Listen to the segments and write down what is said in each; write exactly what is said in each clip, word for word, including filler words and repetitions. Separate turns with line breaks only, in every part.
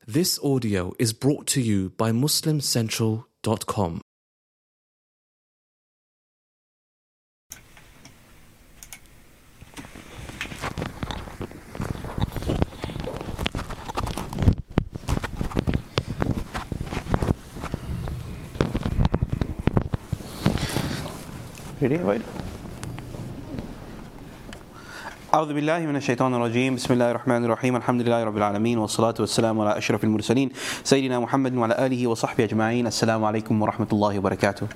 This audio is brought to you by Muslim Central dot com.
Ready? Wait. أعوذ بالله من الشيطان الرجيم بسم الله الرحمن الرحيم الحمد لله رب العالمين والصلاة والسلام على أشرف المرسلين سيدنا محمد وعلى آله وصحبه أجمعين السلام عليكم ورحمة الله وبركاته.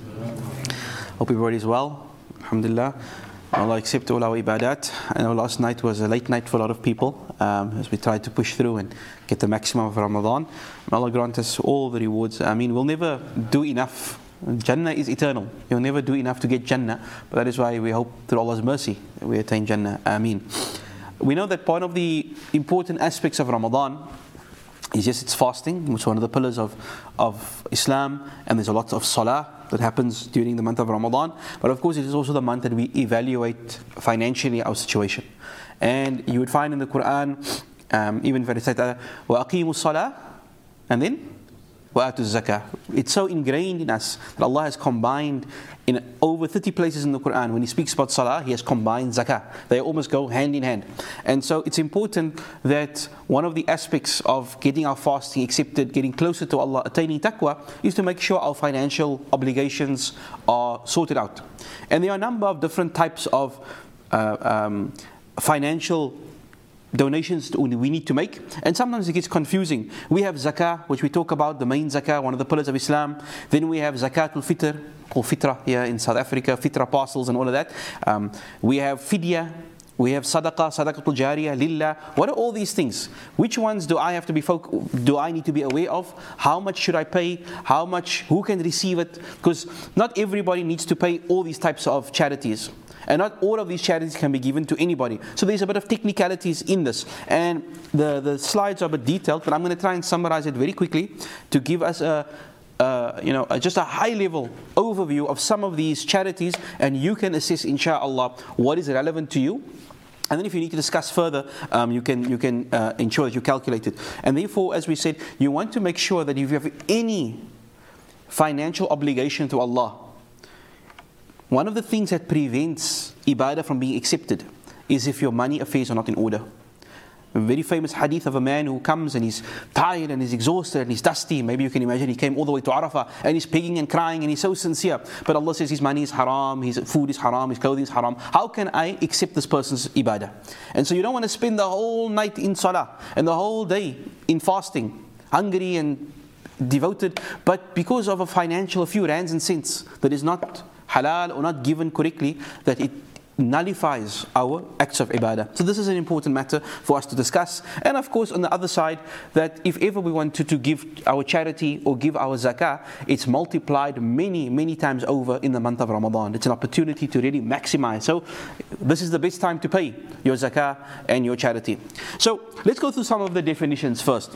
Hope everybody is well. Alhamdulillah. Allah accept all our ibadat. I know last night was a late night for a lot of people um, as we tried to push through and get the maximum of Ramadan. May Allah grant us all the rewards. I mean, we'll never do enough. Jannah is eternal. You'll never do enough to get Jannah, but that is why we hope through Allah's mercy we attain Jannah. Ameen. We know that part of the important aspects of Ramadan is, yes, it's fasting, which is one of the pillars of, of Islam, and there's a lot of salah that happens during the month of Ramadan. But of course, it is also the month that we evaluate financially our situation. And you would find in the Quran, um, even if it says, وَأَقِيمُوا الصَّلَاةِ, and then وَآتُوا الزَّكَاةِ. It's so ingrained in us that Allah has combined in over thirty places in the Quran. When He speaks about salah, He has combined zakah. They almost go hand in hand. And so it's important that one of the aspects of getting our fasting accepted, getting closer to Allah, attaining taqwa, is to make sure our financial obligations are sorted out. And there are a number of different types of uh, um, financial donations we need to make, and sometimes it gets confusing. We have zakah, which we talk about, the main zakah, one of the pillars of Islam. Then we have zakatul fitr, or fitra here in South Africa, fitra parcels and all of that. Um, we have fidya, we have sadaqah, sadaqatul jariyah, lillah. What are all these things? Which ones do I have to be foc- do I need to be aware of? How much should I pay? How much? Who can receive it? Because not everybody needs to pay all these types of charities. And not all of these charities can be given to anybody. So there's a bit of technicalities in this. And the, the slides are a bit detailed, but I'm going to try and summarize it very quickly to give us a, a you know, a, just a high-level overview of some of these charities, and you can assess, inshallah, what is relevant to you. And then if you need to discuss further, um, you can you can uh, ensure that you calculate it. And therefore, as we said, you want to make sure that if you have any financial obligation to Allah, one of the things that prevents ibadah from being accepted is if your money affairs are not in order. A very famous hadith of a man who comes and he's tired and he's exhausted and he's dusty. Maybe you can imagine he came all the way to Arafah and he's begging and crying and he's so sincere. But Allah says his money is haram, his food is haram, his clothing is haram. How can I accept this person's ibadah? And so you don't want to spend the whole night in salah and the whole day in fasting, hungry and devoted, but because of a financial, a few rands and cents that is not halal or not given correctly, that it nullifies our acts of ibadah. So this is an important matter for us to discuss. And of course, on the other side, that if ever we wanted to give our charity or give our zakah, it's multiplied many, many times over in the month of Ramadan. It's an opportunity to really maximize. So this is the best time to pay your zakah and your charity. So let's go through some of the definitions first.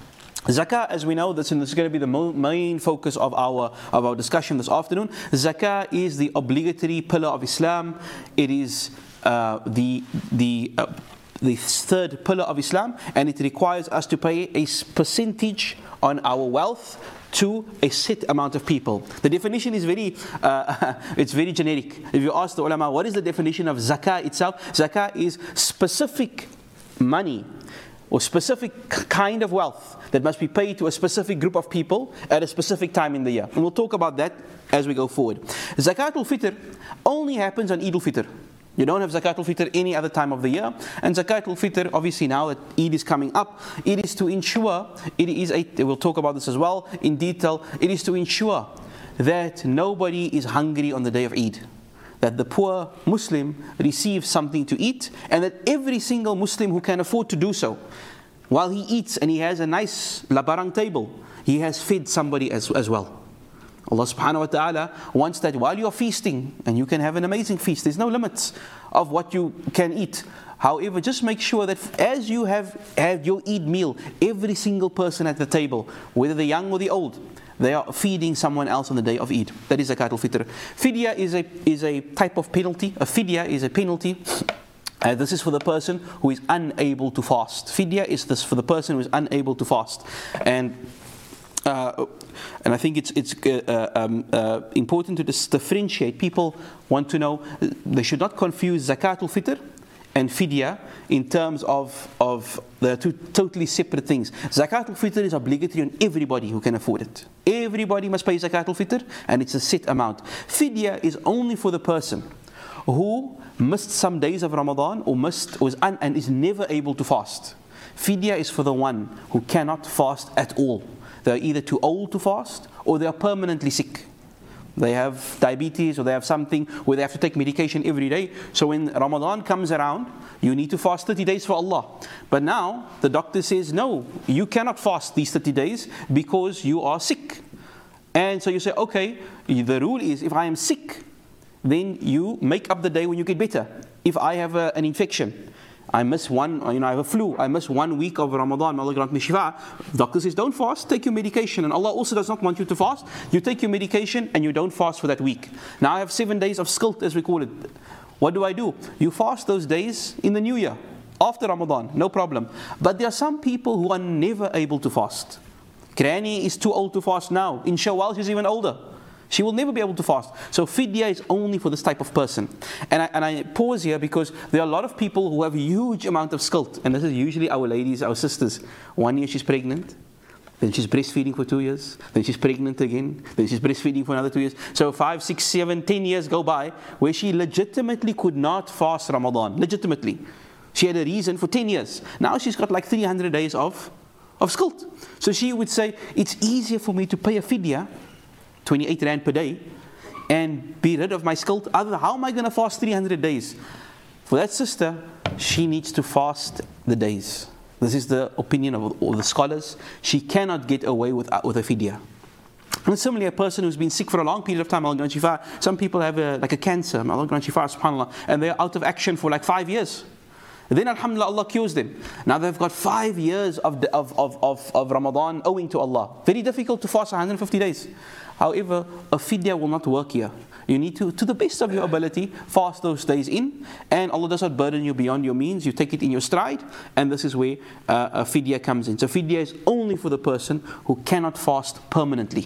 Zakah, as we know, this is going to be the main focus of our of our discussion this afternoon. Zakah is the obligatory pillar of Islam. It is uh, the the uh, the third pillar of Islam, and it requires us to pay a percentage on our wealth to a set amount of people. The definition is very uh, it's very generic. If you ask the ulama, what is the definition of zakah itself? Zakah is specific money or specific kind of wealth that must be paid to a specific group of people at a specific time in the year. And we'll talk about that as we go forward. Zakatul Fitr only happens on Eid al-Fitr. You don't have Zakatul Fitr any other time of the year. And Zakatul Fitr, obviously now that Eid is coming up, it is to ensure, it is a, we'll talk about this as well in detail, it is to ensure that nobody is hungry on the day of Eid. That the poor Muslim receives something to eat, and that every single Muslim who can afford to do so, while he eats and he has a nice labarang table, he has fed somebody as, as well. Allah subhanahu wa ta'ala wants that while you're feasting, and you can have an amazing feast, there's no limits of what you can eat. However, just make sure that as you have had your Eid meal, every single person at the table, whether the young or the old, they are feeding someone else on the day of Eid. That is zakatul fitr. Fidya is a is a type of penalty. A fidya is a penalty Uh, this is for the person who is unable to fast. Fidya is this for the person who is unable to fast. And uh, and I think it's it's uh, um, uh, important to dis- differentiate. People want to know, they should not confuse Zakatul Fitr and Fidya in terms of, of the two totally separate things. Zakatul Fitr is obligatory on everybody who can afford it. Everybody must pay Zakatul Fitr, and it's a set amount. Fidya is only for the person who missed some days of Ramadan or missed was un, and is never able to fast. Fidya is for the one who cannot fast at all. They are either too old to fast or they are permanently sick. They have diabetes or they have something where they have to take medication every day. So when Ramadan comes around, you need to fast thirty days for Allah. But now the doctor says, no, you cannot fast these thirty days because you are sick. And so you say, okay, the rule is if I am sick, then you make up the day when you get better. If I have a, an infection, I miss one, you know, I have a flu, I miss one week of Ramadan, may Allah grant me shifa. Doctor says, don't fast, take your medication. And Allah also does not want you to fast. You take your medication and you don't fast for that week. Now I have seven days of skilt, as we call it. What do I do? You fast those days in the new year, after Ramadan, no problem. But there are some people who are never able to fast. Granny is too old to fast now. In Shawwal, she's even older. She will never be able to fast. So fidya is only for this type of person. And I, and I pause here because there are a lot of people who have a huge amount of skilt. And this is usually our ladies, our sisters. One year she's pregnant. Then she's breastfeeding for two years. Then she's pregnant again. Then she's breastfeeding for another two years. So five, six, seven, ten years go by where she legitimately could not fast Ramadan. Legitimately. She had a reason for ten years. Now she's got like three hundred days of, of skilt. So she would say, it's easier for me to pay a fidya, twenty-eight rand per day, and be rid of my skilt. Other, how am I going to fast three hundred days? For that sister, she needs to fast the days. This is the opinion of all the scholars. She cannot get away with, with a fidya. And similarly, a person who's been sick for a long period of time, Allah grant shifa. Some people have a, like a cancer, Allah grant shifa, subhanAllah, and they're out of action for like five years. Then alhamdulillah, Allah cures them. Now they've got five years of, of, of, of, of Ramadan owing to Allah. Very difficult to fast one hundred fifty days. However, a fidya will not work here. You need to, to the best of your ability, fast those days in, and Allah does not burden you beyond your means. You take it in your stride, and this is where uh, a fidya comes in. So fidya is only for the person who cannot fast permanently.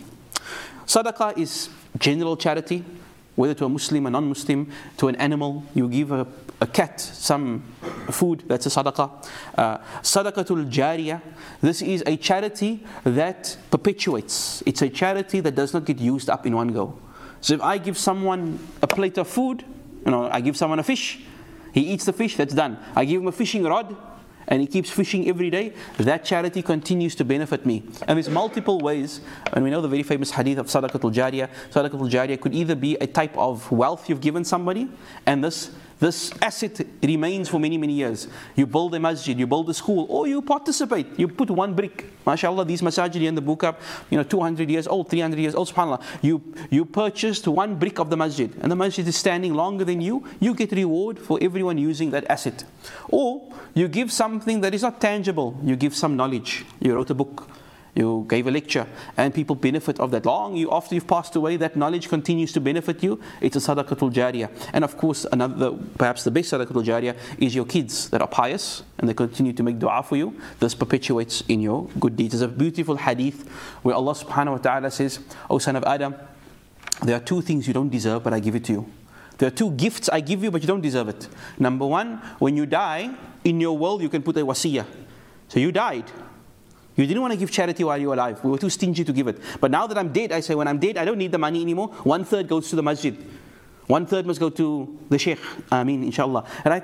Sadaqah is general charity, whether to a Muslim, a non-Muslim, to an animal. You give a, a cat some food, that's a sadaqah. Uh, Sadaqatul Jariyah, this is a charity that perpetuates. It's a charity that does not get used up in one go. So if I give someone a plate of food, you know, I give someone a fish, he eats the fish, that's done. I give him a fishing rod, and he keeps fishing every day, that charity continues to benefit me. And there's multiple ways, and we know the very famous hadith of Sadaqatul Jariyah. Sadaqatul Jariyah could either be a type of wealth you've given somebody, and this this asset remains for many, many years. You build a masjid, you build a school, or you participate, you put one brick. MashaAllah, these masajid in the Bukhara, you know, two hundred years old, three hundred years old, subhanAllah. You, you purchased one brick of the masjid, and the masjid is standing longer than you, you get reward for everyone using that asset. Or you give something that is not tangible, you give some knowledge. You wrote a book, you gave a lecture, and people benefit of that. Long you, after you've passed away, that knowledge continues to benefit you. It's a sadaqatul jariyah. And of course, another, perhaps the best sadaqatul jariyah is your kids that are pious and they continue to make dua for you. This perpetuates in your good deeds. There's a beautiful hadith where Allah subhanahu wa ta'ala says, O son of Adam, there are two things you don't deserve, but I give it to you. There are two gifts I give you, but you don't deserve it. Number one, when you die, in your will you can put a wasiyah. So you died. You didn't want to give charity while you were alive. We were too stingy to give it. But now that I'm dead, I say, when I'm dead, I don't need the money anymore. One third goes to the masjid. One third must go to the sheikh. Ameen, inshallah. Right?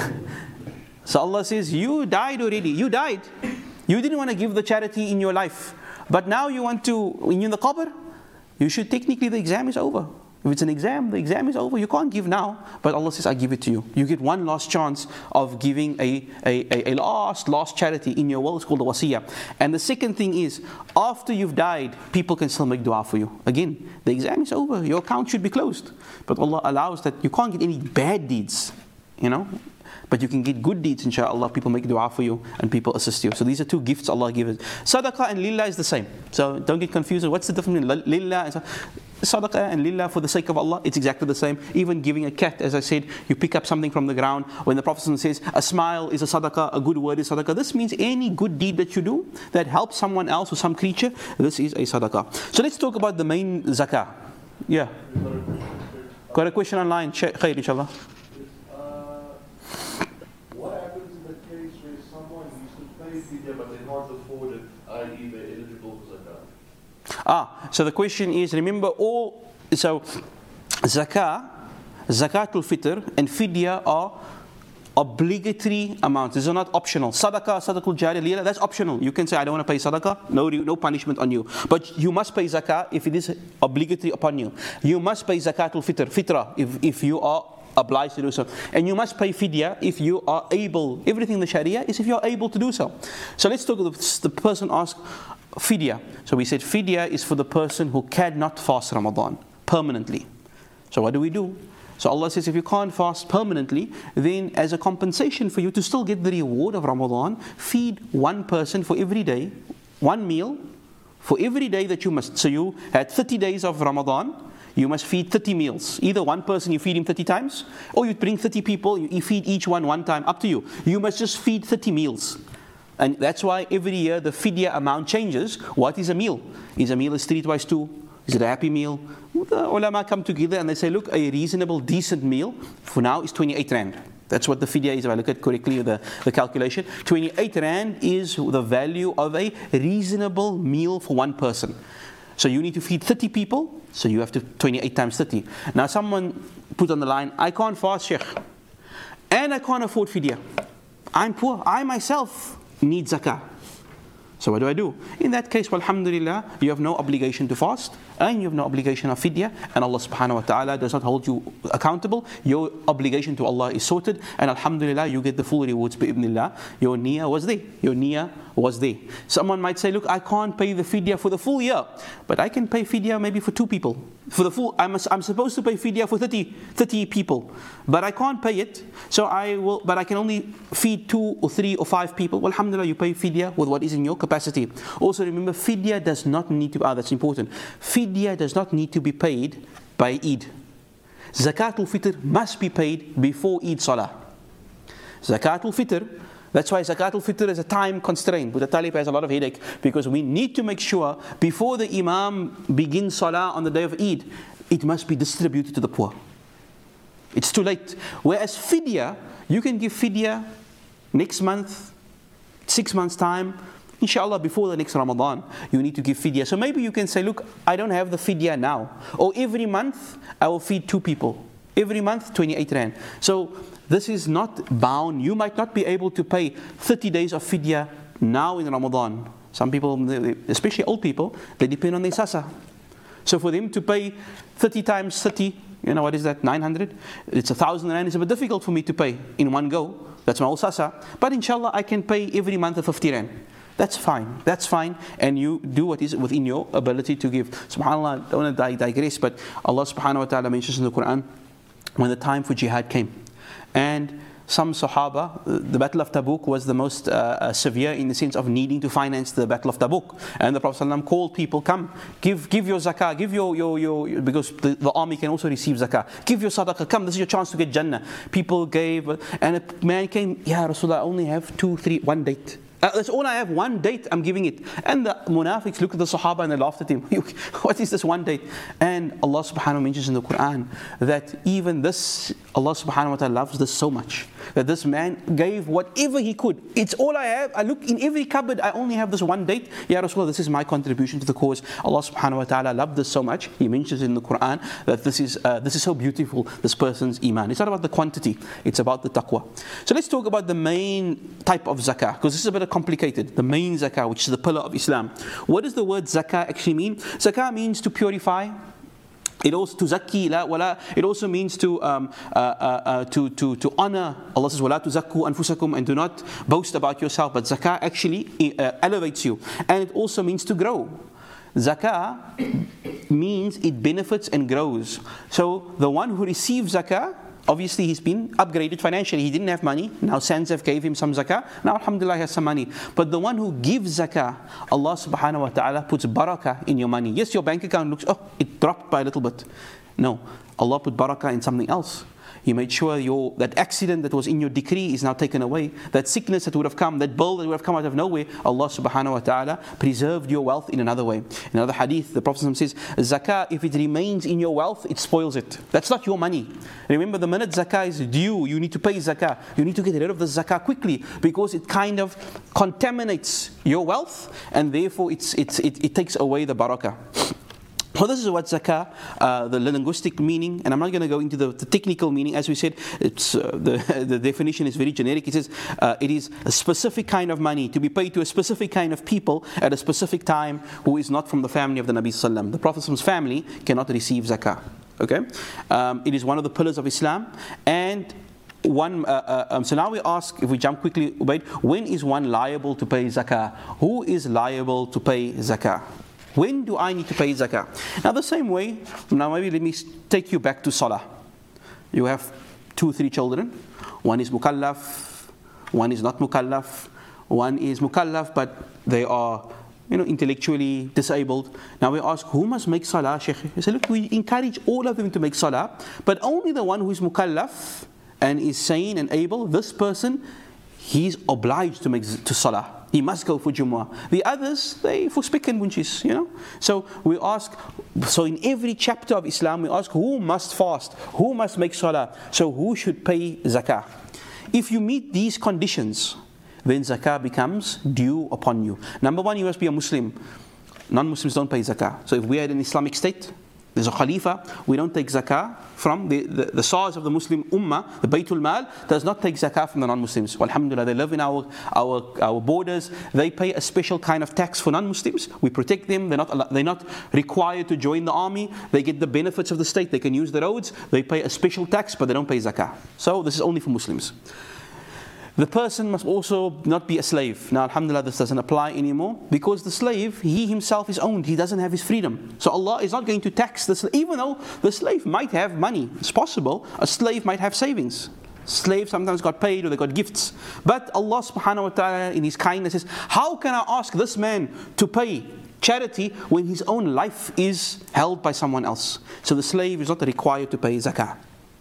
So Allah says, you died already. You died. You didn't want to give the charity in your life. But now you want to, when you're in the qabr, you should, technically the exam is over. If it's an exam, the exam is over. You can't give now. But Allah says, I give it to you. You get one last chance of giving a, a, a, a last, last charity in your will. It's called the wasiyah. And the second thing is, after you've died, people can still make dua for you. Again, the exam is over. Your account should be closed. But Allah allows that you can't get any bad deeds, you know. But you can get good deeds, inshallah. People make dua for you and people assist you. So these are two gifts Allah gives. Sadaqah and lillah is the same. So don't get confused. What's the difference between lillah and sadaqah? sadaqah and lillah for the sake of Allah, it's exactly the same. Even giving a cat, as I said, you pick up something from the ground. When the Prophet says, a smile is a sadaqah, a good word is sadaqah, this means any good deed that you do that helps someone else or some creature, this is a sadaqah. So let's talk about the main zakah. Yeah. Got a question online? Khair, inshallah.
What happens in the case where someone used to pay fidya but they can't afford it, that is they're eligible for zakah?
Ah, so the question is, remember all, so zakah, zakatul fitr and fidya are obligatory amounts. These are not optional. Sadaqah, sadaqul jariyah, that's optional. You can say, I don't want to pay sadaqah, no, no punishment on you. But you must pay zakah if it is obligatory upon you. You must pay zakatul fitr, fitra, if, if you are obliged to do so. And you must pay fidya if you are able. Everything in the sharia is if you are able to do so. So let's talk about the person asked fidya. So we said fidya is for the person who cannot fast Ramadan permanently. So what do we do? So Allah says if you can't fast permanently, then as a compensation for you to still get the reward of Ramadan, feed one person for every day, one meal for every day that you must. So you had thirty days of Ramadan, you must feed thirty meals. Either one person you feed him thirty times, or you bring thirty people, you feed each one one time, up to you. You must just feed thirty meals. And that's why every year the fidya amount changes. What is a meal? Is a meal a streetwise two? Is it a happy meal? The ulama come together and they say, look, a reasonable, decent meal for now is twenty-eight rand. That's what the fidya is, if I look at correctly the, the calculation. twenty-eight rand is the value of a reasonable meal for one person. So you need to feed thirty people, so you have to twenty-eight times thirty. Now someone put on the line, I can't fast, Sheikh, and I can't afford fidya. I'm poor, I myself need zakah. So what do I do? In that case, alhamdulillah, you have no obligation to fast, and you have no obligation of fidya, and Allah subhanahu wa ta'ala does not hold you accountable. Your obligation to Allah is sorted, and alhamdulillah, you get the full rewards bi'ibnillah. Your niyyah was there. Your niyyah was there. Someone might say, look, I can't pay the fidya for the full year, but I can pay fidya maybe for two people. For the full, I'm, I'm supposed to pay fidya for thirty, thirty people, but I can't pay it, so I will, but I can only feed two or three or five people. Well, alhamdulillah, you pay fidya with what is in your capacity. Also remember, fidya does not need to, ah, that's important. Fidya does not need to be paid by Eid. Zakatul fitr must be paid before Eid Salah. Zakatul fitr, that's why Zakatul fitr is a time constraint. But the Talib has a lot of headache because we need to make sure before the Imam begins Salah on the day of Eid, it must be distributed to the poor. It's too late. Whereas fidya, you can give fidya next month, six months time, inshallah before the next Ramadan, you need to give fidya. So maybe you can say, look, I don't have the fidya now. Or every month, I will feed two people. Every month, twenty-eight rand. So this is not bound. You might not be able to pay thirty days of fidya now in Ramadan. Some people, especially old people, they depend on their sasa. So for them to pay thirty times thirty, you know what is that, nine hundred? It's a thousand rand. It's a bit difficult for me to pay in one go. That's my old sasa. But inshallah, I can pay every month a fifty rand. That's fine, that's fine, and you do what is within your ability to give. SubhanAllah, I don't want to digress, but Allah subhanahu wa ta'ala mentions in the Quran, when the time for jihad came, and some Sahaba, the Battle of Tabuk was the most uh, severe in the sense of needing to finance the Battle of Tabuk. And the Prophet ﷺ called people, come, give give your zakah, give your, your, your because the, the army can also receive zakah. Give your sadaqah, come, this is your chance to get Jannah. People gave, and a man came, Ya Rasulullah, I only have two, three, one date. Uh, that's all I have, one date, I'm giving it. And the munafiqs looked at the Sahaba and they laughed at him. What is this one date? And Allah subhanahu wa ta'ala mentions in the Quran that even this, Allah subhanahu wa ta'ala loves this so much, that this man gave whatever he could. It's all I have. I look in every cupboard, I only have this one date. Ya Rasulullah, this is my contribution to the cause. Allah subhanahu wa ta'ala loved this so much. He mentions in the Quran that this is uh, this is so beautiful, this person's iman. It's not about the quantity, it's about the taqwa. So let's talk about the main type of zakah, because this is a bit complicated. The main zakah, which is the pillar of Islam. What does the word zakah actually mean? Zakah means to purify. It also to zakki la wala. It also means to um, uh, uh, uh, to to to honor. Allah says wala tuzakku anfusakum, and do not boast about yourself. But zakah actually uh, elevates you, and it also means to grow. Zakah means it benefits and grows. So the one who receives zakah obviously he's been upgraded financially. He didn't have money. Now Sanzef gave him some zakah. Now alhamdulillah he has some money. But the one who gives zakah, Allah subhanahu wa ta'ala puts barakah in your money. Yes, your bank account looks, oh, it dropped by a little bit. No, Allah put barakah in something else. He made sure your that accident that was in your decree is now taken away. That sickness that would have come, that bill that would have come out of nowhere, Allah subhanahu wa ta'ala preserved your wealth in another way. In another hadith, the Prophet says, zakah, if it remains in your wealth, it spoils it. That's not your money. Remember, the minute zakah is due, you need to pay zakah. You need to get rid of the zakah quickly, because it kind of contaminates your wealth, and therefore it's, it's, it, it takes away the barakah. So this is what zakah, uh, the linguistic meaning, and I'm not going to go into the, the technical meaning. As we said, it's, uh, the, the definition is very generic. It says uh, it is a specific kind of money to be paid to a specific kind of people at a specific time who is not from the family of the Nabi Sallallahu Alaihi Wasallam. The Prophet's family cannot receive zakah. Okay, um, it is one of the pillars of Islam. And one, uh, uh, um, so now we ask, if we jump quickly, wait, when is one liable to pay zakah? Who is liable to pay zakah? When do I need to pay zakah? Now the same way, now maybe let me take you back to salah. You have two, three children. One is mukallaf, one is not mukallaf, one is mukallaf but they are, you know, intellectually disabled. Now we ask, who must make salah, Sheikh? You say, look, we encourage all of them to make salah, but only the one who is mukallaf and is sane and able, this person, he's obliged to make to salah. He must go for Jumu'ah. The others, they for spik and bunches, you know. So we ask, so in every chapter of Islam, we ask who must fast, who must make salah, so who should pay zakah. If you meet these conditions, then zakah becomes due upon you. Number one, you must be a Muslim. Non-Muslims don't pay zakah. So if we had an Islamic state, there's a Khalifa, we don't take zakah from the, the, the source of the Muslim Ummah. The Baytul Mal does not take zakah from the non-Muslims. Alhamdulillah, they live in our, our, our borders. They pay a special kind of tax for non-Muslims. We protect them. They're not, they're not required to join the army. They get the benefits of the state. They can use the roads. They pay a special tax, but they don't pay zakah. So this is only for Muslims. The person must also not be a slave. Now, alhamdulillah, this doesn't apply anymore, because the slave, he himself is owned. He doesn't have his freedom. So Allah is not going to tax the slave, even though the slave might have money. It's possible. A slave might have savings. Slaves sometimes got paid or they got gifts. But Allah subhanahu wa ta'ala in His kindness says, how can I ask this man to pay charity when his own life is held by someone else? So the slave is not required to pay zakah.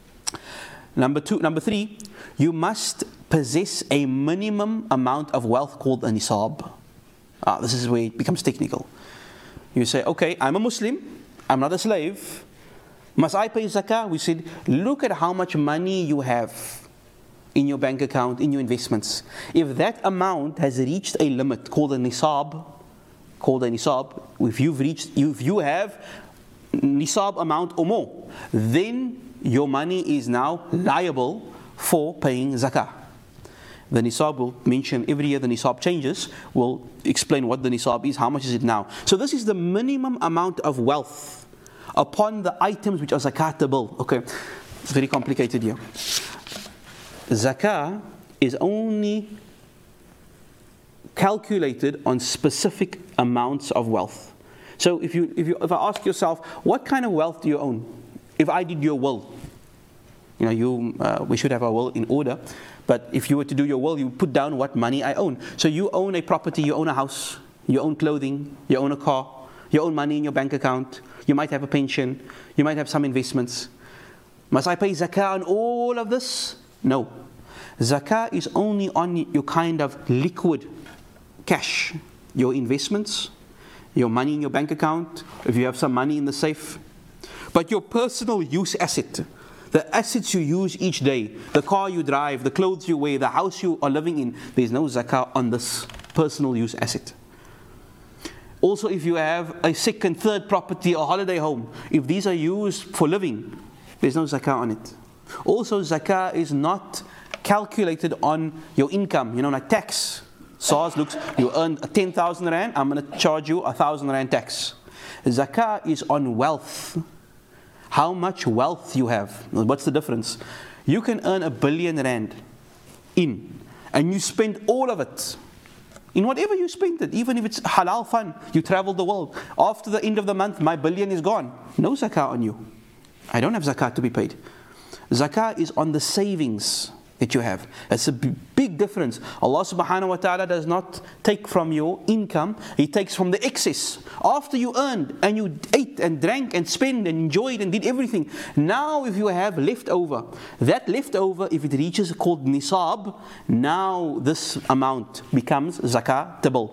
Number two, number three, you must possess a minimum amount of wealth called a nisab. Ah, this is where it becomes technical. You say, okay, I'm a Muslim, I'm not a slave. Must I pay zakah? We said, look at how much money you have in your bank account, in your investments. If that amount has reached a limit called a nisab, called a nisab, if you've reached, if you have nisab amount or more, then your money is now liable for paying zakah. The nisab will mention every year the nisab changes. We'll explain what the nisab is, how much is it now. So this is the minimum amount of wealth upon the items which are zakatable. Okay, it's very complicated here. Zakah is only calculated on specific amounts of wealth. So if you if you if I ask yourself, what kind of wealth do you own? If I did your will, you know, you uh, we should have our will in order. But if you were to do your will, you put down what money I own. So you own a property, you own a house, you own clothing, you own a car, you own money in your bank account, you might have a pension, you might have some investments. Must I pay zakah on all of this? No. Zakah is only on your kind of liquid cash, your investments, your money in your bank account, if you have some money in the safe. But your personal use asset, the assets you use each day, the car you drive, the clothes you wear, the house you are living in, there is no zakah on this personal use asset. Also, if you have a second, third property or holiday home, if these are used for living, there's no zakah on it. Also, zakah is not calculated on your income, you know, like tax. SARS looks, you earn ten thousand rand, I'm going to charge you a one thousand rand tax. Zakah is on wealth. How much wealth you have. What's the difference? You can earn a billion rand in, and you spend all of it. In whatever you spend it, even if it's halal fun, you travel the world. After the end of the month, my billion is gone. No zakah on you. I don't have zakah to be paid. Zakah is on the savings that you have. It's a b- big difference. Allah subhanahu wa ta'ala does not take from your income, He takes from the excess. After you earned and you ate and drank and spent and enjoyed and did everything, now if you have leftover, that leftover, if it reaches called nisab, now this amount becomes zakatable.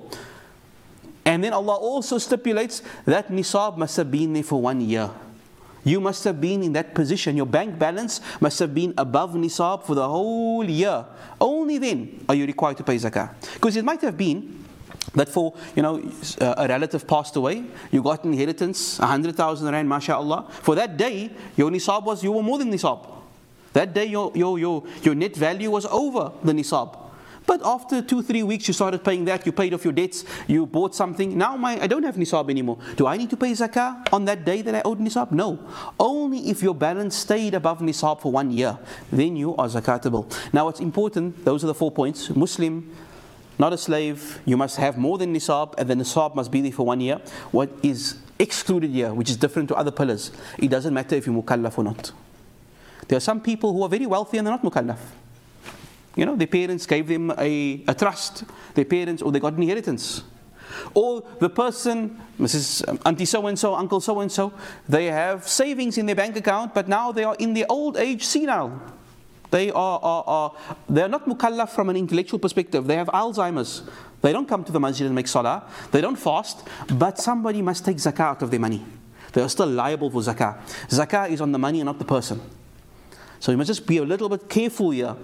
And then Allah also stipulates that nisab must have been there for one year. You must have been in that position. Your bank balance must have been above nisab for the whole year. Only then are you required to pay zakah. Because it might have been that for, you know, a relative passed away, you got inheritance, one hundred thousand rand, mashallah. For that day, your nisab was, you were more than nisab. That day, your, your, your, your net value was over the nisab. But after two, three weeks, you started paying that, you paid off your debts, you bought something. Now my, I don't have nisab anymore. Do I need to pay zakah on that day that I owed nisab? No. Only if your balance stayed above nisab for one year, then you are zakatable. Now what's important, those are the four points. Muslim, not a slave, you must have more than nisab, and the nisab must be there for one year. What is excluded here, which is different to other pillars, it doesn't matter if you're mukallaf or not. There are some people who are very wealthy and they're not mukallaf. You know, their parents gave them a, a trust, their parents, or they got inheritance. Or the person, Missus Auntie so-and-so, Uncle so-and-so, they have savings in their bank account, but now they are in their old age senile. They are, are, are they are not mukallaf from an intellectual perspective. They have Alzheimer's. They don't come to the masjid and make salah. They don't fast, but somebody must take zakah out of their money. They are still liable for zakah. Zakah is on the money and not the person. So you must just be a little bit careful here.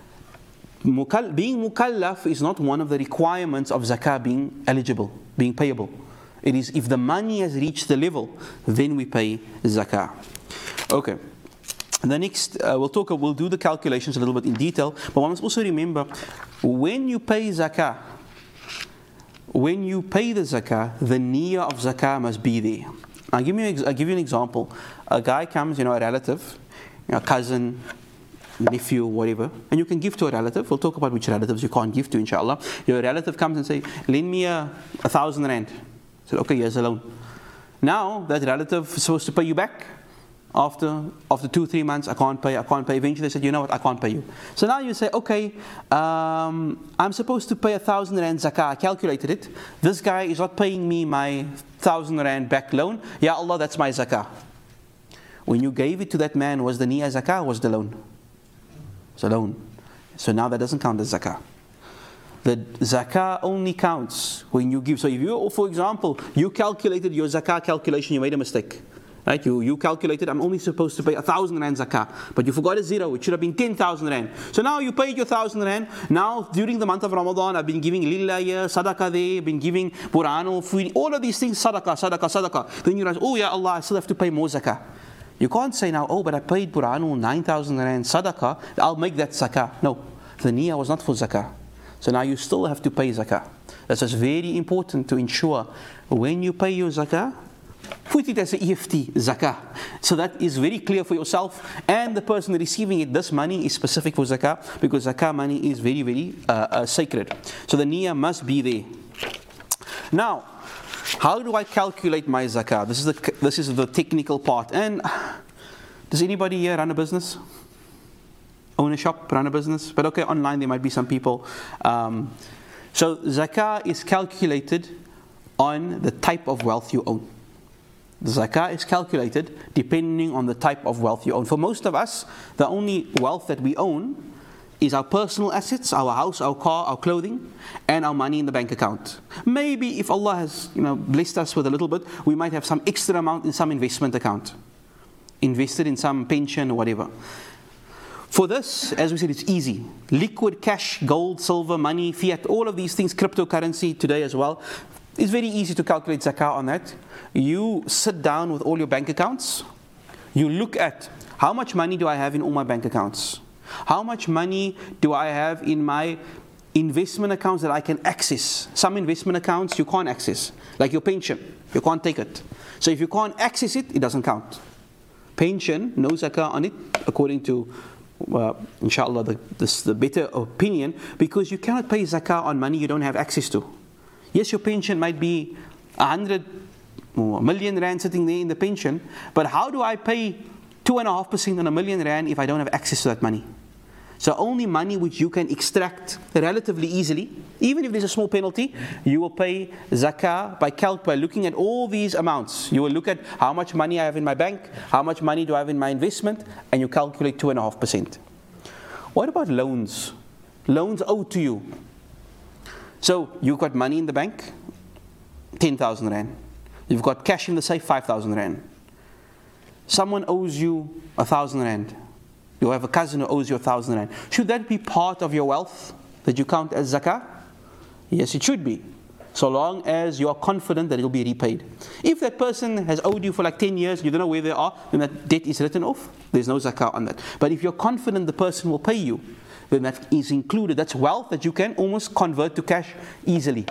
Mukall- being mukallaf is not one of the requirements of zakah being eligible, being payable. It is if the money has reached the level, then we pay zakah. Okay. The next, uh, we'll talk. We'll do the calculations a little bit in detail. But one must also remember, when you pay zakah, when you pay the zakah, the niyyah of zakah must be there. I'll give you. I'll give you an example. A guy comes, you know, a relative, a cousin, nephew, whatever, and you can give to a relative. We'll talk about which relatives you can't give to, inshallah. Your relative comes and say, lend me a, a thousand rand. I said, okay, here's a loan. Now that relative is supposed to pay you back. After after two, three months, I can't pay, I can't pay. Eventually they said, you know what, I can't pay you. So now you say, okay, um, I'm supposed to pay a thousand rand zakah. I calculated it. This guy is not paying me my thousand rand back loan. Ya Allah, that's my zakah. When you gave it to that man, was the niyyah zakah or was the loan? It's a loan. So now that doesn't count as zakah. The zakah only counts when you give. So if you, for example, you calculated your zakah calculation, you made a mistake. Right? You, you calculated, I'm only supposed to pay a thousand rand zakah, but you forgot a zero, it should have been ten thousand rand. So now you paid your thousand rand. Now during the month of Ramadan, I've been giving lillah here, sadaqah there, been giving Qur'an, food, all of these things, sadaqah, sadaqah, sadaqah. Then you realize, oh ya Allah, I still have to pay more zakah. You can't say now, oh, but I paid Qur'an nine thousand rand sadaqah, I'll make that zakah. No, the niyyah was not for zakah. So now you still have to pay zakah. That's just very important to ensure when you pay your zakah, put it as a E F T, zakah. So that is very clear for yourself and the person receiving it. This money is specific for zakah because zakah money is very, very uh, uh, sacred. So the niyyah must be there. Now, how do I calculate my zakah? This is the this is the technical part. And does anybody here run a business? Own a shop, run a business? But okay, online there might be some people. Um, so zakah is calculated on the type of wealth you own. The zakah is calculated depending on the type of wealth you own. For most of us, the only wealth that we own is our personal assets, our house, our car, our clothing, and our money in the bank account. Maybe if Allah has, you know, blessed us with a little bit, we might have some extra amount in some investment account, invested in some pension or whatever. For this, as we said, it's easy. Liquid cash, gold, silver, money, fiat, all of these things, cryptocurrency today as well. It's very easy to calculate zakah on that. You sit down with all your bank accounts. You look at how much money do I have in all my bank accounts? How much money do I have in my investment accounts that I can access? Some investment accounts you can't access, like your pension. You can't take it. So if you can't access it, it doesn't count. Pension, no zakah on it, according to Uh, inshallah, the, this, the better opinion, because you cannot pay zakah on money you don't have access to. Yes, your pension might be a hundred or a million rand sitting there in the pension, but how do I pay Two and a half percent on a million rand if I don't have access to that money. So only money which you can extract relatively easily, even if there's a small penalty, you will pay zakah by calc by looking at all these amounts. You will look at how much money I have in my bank, how much money do I have in my investment, and you calculate two and a half percent. What about loans? Loans owed to you. So you've got money in the bank, ten thousand rand. You've got cash in the safe, five thousand rand. Someone owes you one thousand rand. You have a cousin who owes you one thousand rand. Should that be part of your wealth that you count as zakah? Yes, it should be. So long as you are confident that it will be repaid. If that person has owed you for like ten years, you don't know where they are, then that debt is written off. There's no zakah on that. But if you're confident the person will pay you, then that is included. That's wealth that you can almost convert to cash easily.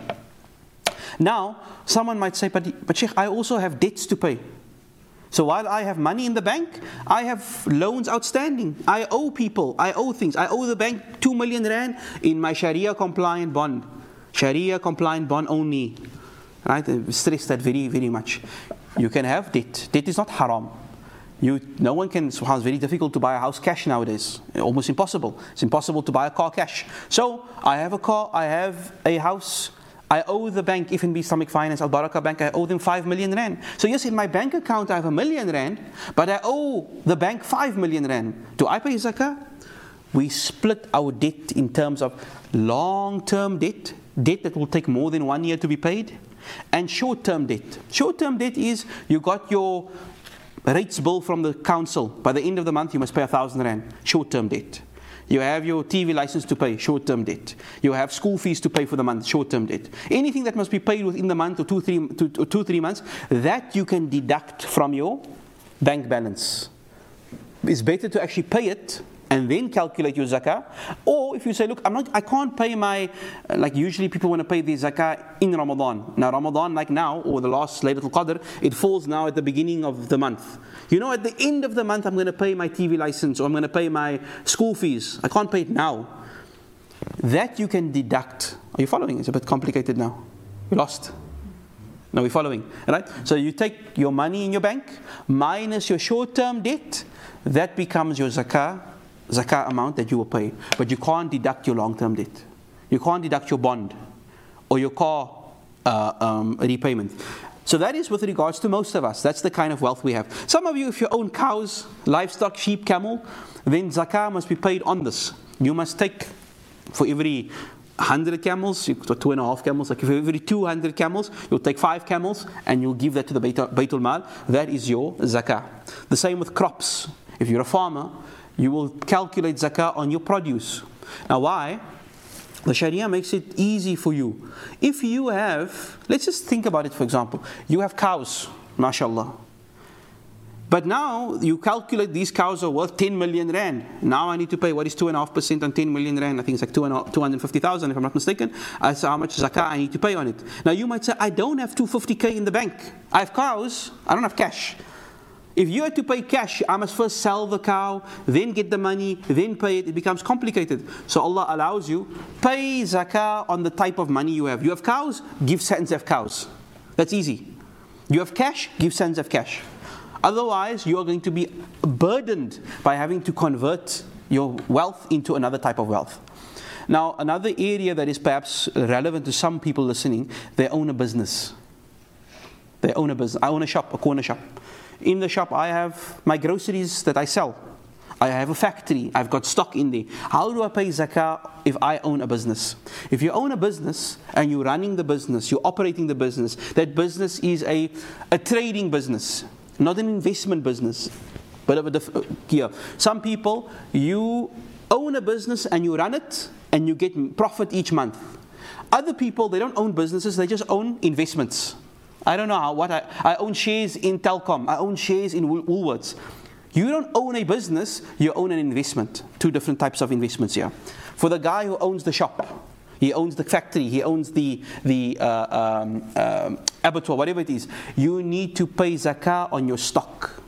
Now, someone might say, but, but Sheikh, I also have debts to pay. So while I have money in the bank, I have loans outstanding. I owe people, I owe things. I owe the bank two million rand in my Sharia compliant bond. Sharia compliant bond only. Right? I stress that very, very much. You can have debt. Debt is not haram. You, no one can, it's very difficult to buy a house cash nowadays. Almost impossible. It's impossible to buy a car cash. So I have a car, I have a house. I owe the bank, F N B Islamic Finance, Al Barakah Bank, I owe them five million rand. So yes, in my bank account I have a million rand, but I owe the bank five million rand. Do I pay zakah? We split our debt in terms of long-term debt, debt that will take more than one year to be paid, and short-term debt. Short-term debt is you got your rates bill from the council. By the end of the month, you must pay a thousand rand. Short-term debt. You have your T V license to pay, short-term debt. You have school fees to pay for the month, short-term debt. Anything that must be paid within the month or two, three, two, two, three months, that you can deduct from your bank balance. It's better to actually pay it and then calculate your zakah. Or if you say, look, I'm not, I can't pay my, like usually people want to pay the zakah in Ramadan. Now Ramadan, like now, or the last Laylatul Qadr, it falls now at the beginning of the month. You know, at the end of the month, I'm going to pay my T V license, or I'm going to pay my school fees. I can't pay it now. That you can deduct. Are you following? It's a bit complicated now. You lost. Now we're following, right? So you take your money in your bank, minus your short-term debt, that becomes your zakah, zakah amount that you will pay. But you can't deduct your long-term debt. You can't deduct your bond or your car uh, um, repayment. So that is with regards to most of us. That's the kind of wealth we have. Some of you, if you own cows, livestock, sheep, camel, then zakah must be paid on this. You must take, for every one hundred camels, two and a half camels, like for every two hundred camels, you'll take five camels and you'll give that to the Baytul Mal. That is your zakah. The same with crops. If you're a farmer, you will calculate zakah on your produce. Now why? The Sharia makes it easy for you. If you have, let's just think about it for example. You have cows, mashallah. But now you calculate these cows are worth ten million rand. Now I need to pay what is two point five percent on ten million rand. I think it's like two hundred fifty thousand if I'm not mistaken. That's how much zakah I need to pay on it. Now you might say, I don't have two hundred fifty K in the bank. I have cows, I don't have cash. If you had to pay cash, I must first sell the cow, then get the money, then pay it. It becomes complicated. So Allah allows you, pay zakah on the type of money you have. You have cows, give sons of cows. That's easy. You have cash, give sons of cash. Otherwise, you are going to be burdened by having to convert your wealth into another type of wealth. Now, another area that is perhaps relevant to some people listening, they own a business. They own a business. I own a shop, a corner shop. In the shop, I have my groceries that I sell. I have a factory. I've got stock in there. How do I pay zakah if I own a business? If you own a business and you're running the business, you're operating the business, that business is a, a trading business, not an investment business. But yeah, some people, you own a business and you run it and you get profit each month. Other people, they don't own businesses, they just own investments. I don't know how, what I, I own shares in Telkom, I own shares in Woolworths. You don't own a business, you own an investment. Two different types of investments here. For the guy who owns the shop, he owns the factory, he owns the, the uh, um, um, abattoir, whatever it is, you need to pay zakah on your stock.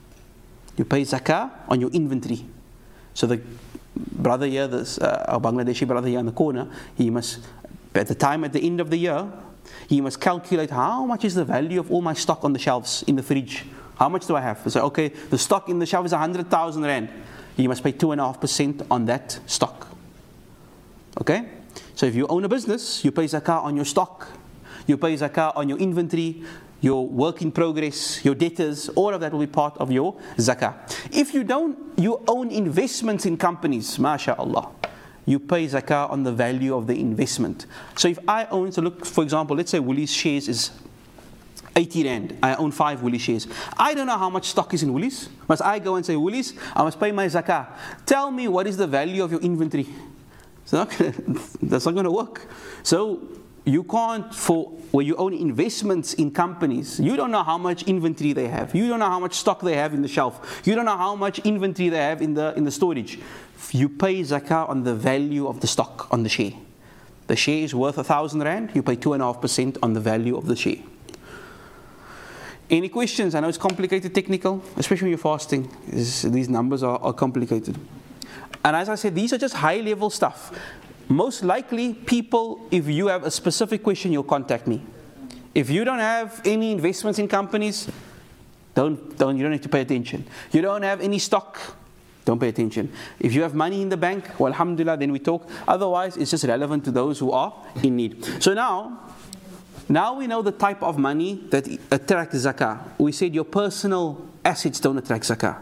You pay zakah on your inventory. So the brother here, this, uh, our Bangladeshi brother here in the corner, he must, at the time, at the end of the year, he must calculate how much is the value of all my stock on the shelves in the fridge How much do I have? So, okay, the stock in the shelf is one hundred thousand rand. You must pay two point five percent on that stock. Okay? So if you own a business, you pay zakah on your stock. You pay zakah on your inventory, your work in progress, your debtors. All of that will be part of your zakah. If you don't, you own investments in companies, mashallah, you pay zakah on the value of the investment. So if I own, so look, for example, let's say Woolies shares is eighty rand. I own five Woolies shares. I don't know how much stock is in Woolies. Must I go and say, Woolies, I must pay my zakah. Tell me what is the value of your inventory. It's not gonna, that's not going to work. So you can't, for where you own investments in companies, you don't know how much inventory they have. You don't know how much stock they have in the shelf. You don't know how much inventory they have in the in the storage. You pay zakah on the value of the stock, on the share. The share is worth a thousand rand. You pay two and a half percent on the value of the share. Any questions? I know it's complicated, technical, especially when you're fasting. These numbers are, are complicated. And as I said, these are just high-level stuff. Most likely, people, if you have a specific question, you'll contact me. If you don't have any investments in companies, don't, don't, you don't need to pay attention. You don't have any stock, don't pay attention. If you have money in the bank, well, alhamdulillah, then we talk. Otherwise, it's just relevant to those who are in need. So now, now we know the type of money that attracts zakah. We said your personal assets don't attract zakah.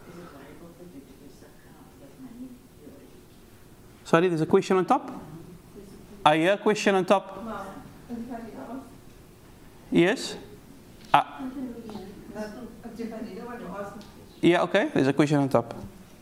Sorry, there's a question on top? I hear a question on top. Yes? Uh, yeah, okay, there's a question on top.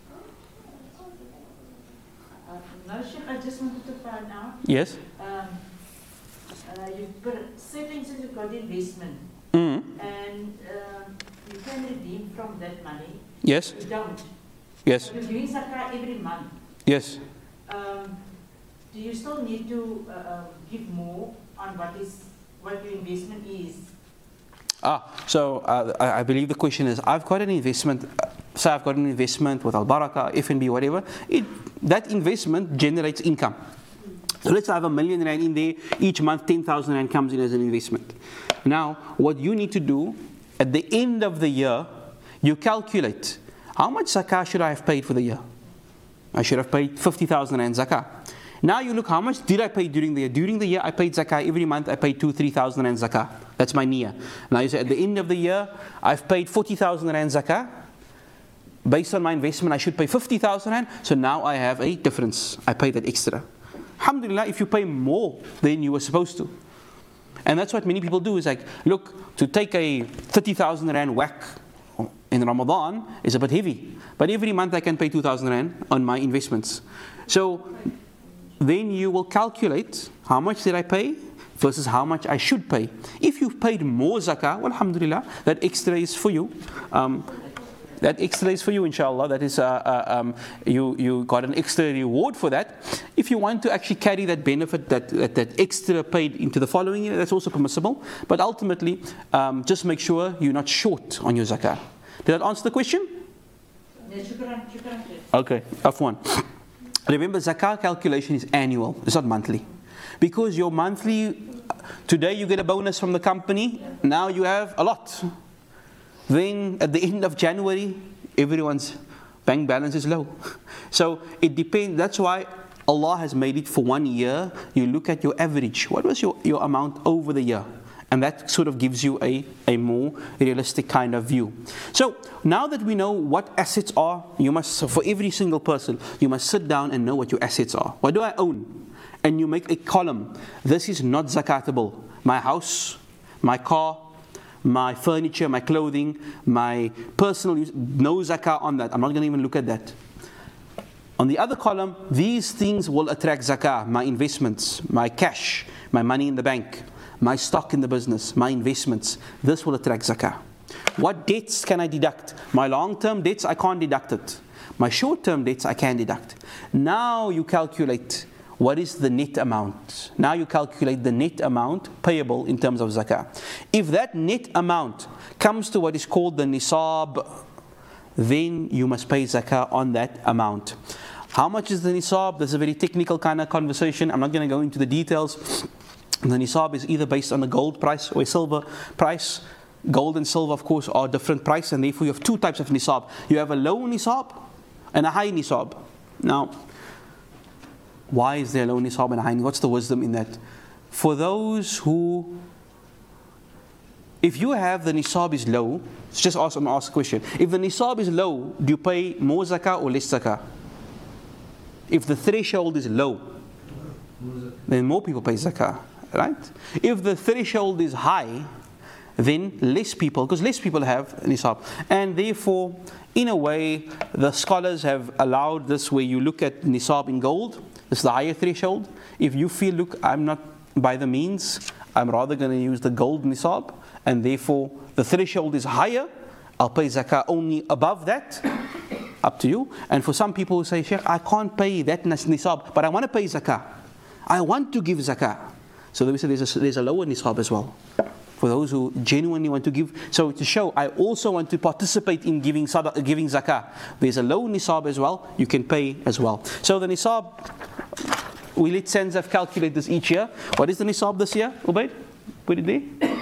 Uh, no, Sheikh, I just wanted to find out.
Yes?
Um, uh, you put, say for instance, you've got investment.
Mm-hmm.
And um, you can redeem from that money.
Yes?
You don't.
Yes?
You're doing zakah every month.
Yes?
Um, do you still need to uh, uh, give more on what is what your investment is?
Ah, so uh, I, I believe the question is, I've got an investment, uh, say I've got an investment with Al Barakah, F N B, whatever. It, that investment generates income. So let's say I have a million rand in there, each month ten thousand rand comes in as an investment. Now, what you need to do, at the end of the year, you calculate, how much zakah should I have paid for the year? I should have paid fifty thousand rand zakah. Now you look, how much did I pay during the year? During the year, I paid zakah. Every month, I paid two, three thousand rand zakah. That's my niyyah. Now you say, at the end of the year, I've paid forty thousand rand zakah. Based on my investment, I should pay fifty thousand rand. So now I have a difference. I pay that extra. Alhamdulillah, if you pay more than you were supposed to. And that's what many people do, is like, look, to take a thirty thousand rand whack in Ramadan is a bit heavy. But every month I can pay two thousand rand on my investments. So then you will calculate how much did I pay versus how much I should pay. If you've paid more zakah, well, alhamdulillah, that extra is for you. Um, that extra is for you, inshallah. That is, uh, uh, um, you, you got an extra reward for that. If you want to actually carry that benefit, that, that, that extra paid into the following year, that's also permissible. But ultimately, um, just make sure you're not short on your zakah. Did that answer the question? Okay, Afwan. Remember, zakah calculation is annual, it's not monthly. Because your monthly, today you get a bonus from the company, now you have a lot. Then at the end of January, everyone's bank balance is low. So it depends, that's why Allah has made it for one year. You look at your average. What was your, your amount over the year? And that sort of gives you a, a more realistic kind of view. So now that we know what assets are, you must, so for every single person, you must sit down and know what your assets are. What do I own? And you make a column. This is not zakatable. My house, my car, my furniture, my clothing, my personal use, no zakah on that. I'm not going to even look at that. On the other column, these things will attract zakah. My investments, my cash, my money in the bank, my stock in the business, my investments, this will attract zakah. What debts can I deduct? My long-term debts, I can't deduct it. My short-term debts, I can deduct. Now you calculate what is the net amount. Now you calculate the net amount payable in terms of zakah. If that net amount comes to what is called the nisab, then you must pay zakah on that amount. How much is the nisab? That's a very technical kind of conversation. I'm not going to go into the details. The nisab is either based on a gold price or a silver price. Gold and silver, of course, are different price, and therefore you have two types of nisab. You have a low nisab and a high nisab. Now, why is there a low nisab and a high nisab? What's the wisdom in that? For those who, if you have the nisab is low, let's just ask, I'm going to ask a question. If the nisab is low, do you pay more zakah or less zakah? If the threshold is low, then more people pay zakah, right? If the threshold is high, then less people, because less people have nisab. And therefore, in a way, the scholars have allowed this where you look at nisab in gold. This is the higher threshold. If you feel, look, I'm not by the means, I'm rather going to use the gold nisab, and therefore the threshold is higher, I'll pay zakah only above that. Up to you. And for some people who say, Sheikh, I can't pay that nisab, but I want to pay zakah. I want to give zakah. So we say there's a, there's a lower nisab as well. For those who genuinely want to give. So to show, I also want to participate in giving sadaqah, giving zakah. There's a low nisab as well. You can pay as well. So the nisab, we let Sanzaf calculate this each year. What is the nisab this year, Ubaid? Put it there.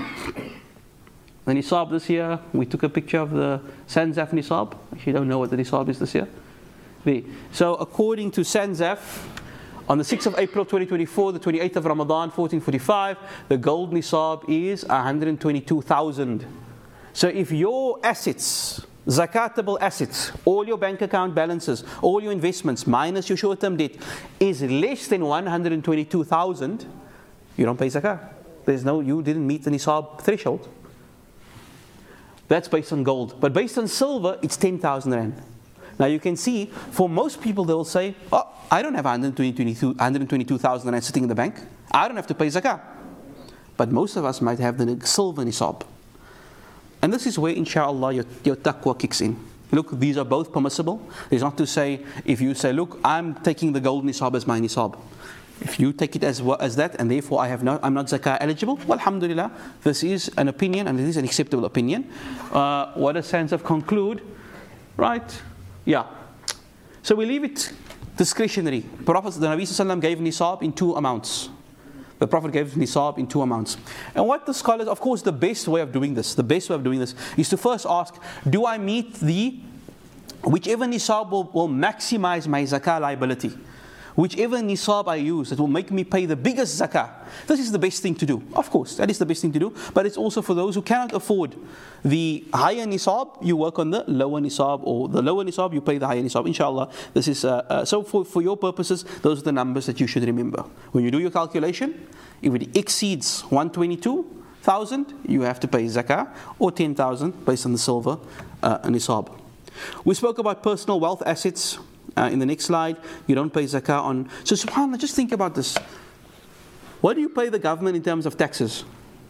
The nisab this year, we took a picture of the Sanzaf nisab. If you don't know what the nisab is this year. There. So according to Sanzaf, on the sixth of April twenty twenty-four, the twenty-eighth of Ramadan fourteen forty-five, the gold nisab is one hundred twenty-two thousand. So if your assets, zakatable assets, all your bank account balances, all your investments, minus your short-term debt, is less than one hundred twenty-two thousand, you don't pay zakah. There's no, you didn't meet the nisab threshold. That's based on gold. But based on silver, it's ten thousand rand. Now you can see, for most people they will say, oh, I don't have one hundred twenty-two thousand rand sitting in the bank. I don't have to pay zakah. But most of us might have the silver nisab. And this is where, inshallah, your, your taqwa kicks in. Look, these are both permissible. It's not to say, if you say, look, I'm taking the gold nisab as my nisab. If you take it as as that, and therefore I have no, I'm not zakah eligible, well, alhamdulillah, this is an opinion, and it is an acceptable opinion. Uh, what does Sanzaf conclude? Right? Yeah. So we leave it discretionary. Prophet, the Nabi Sallallahu Alaihi Wasallam gave nisab in two amounts. The Prophet gave nisab in two amounts. And what the scholars, of course, the best way of doing this, the best way of doing this is to first ask, do I meet the, whichever nisab will, will maximize my zakah liability? Whichever nisab I use that will make me pay the biggest zakah, this is the best thing to do. Of course, that is the best thing to do. But it's also for those who cannot afford the higher nisab, you work on the lower nisab, or the lower nisab, you pay the higher nisab. Inshallah, this is uh, uh, so for, for your purposes, those are the numbers that you should remember. When you do your calculation, if it exceeds one hundred twenty-two thousand, you have to pay zakah, or ten thousand based on the silver uh, nisab. We spoke about personal wealth assets. Uh, in the next slide, you don't pay zakah on. So subhanAllah, just think about this. What do you pay the government in terms of taxes?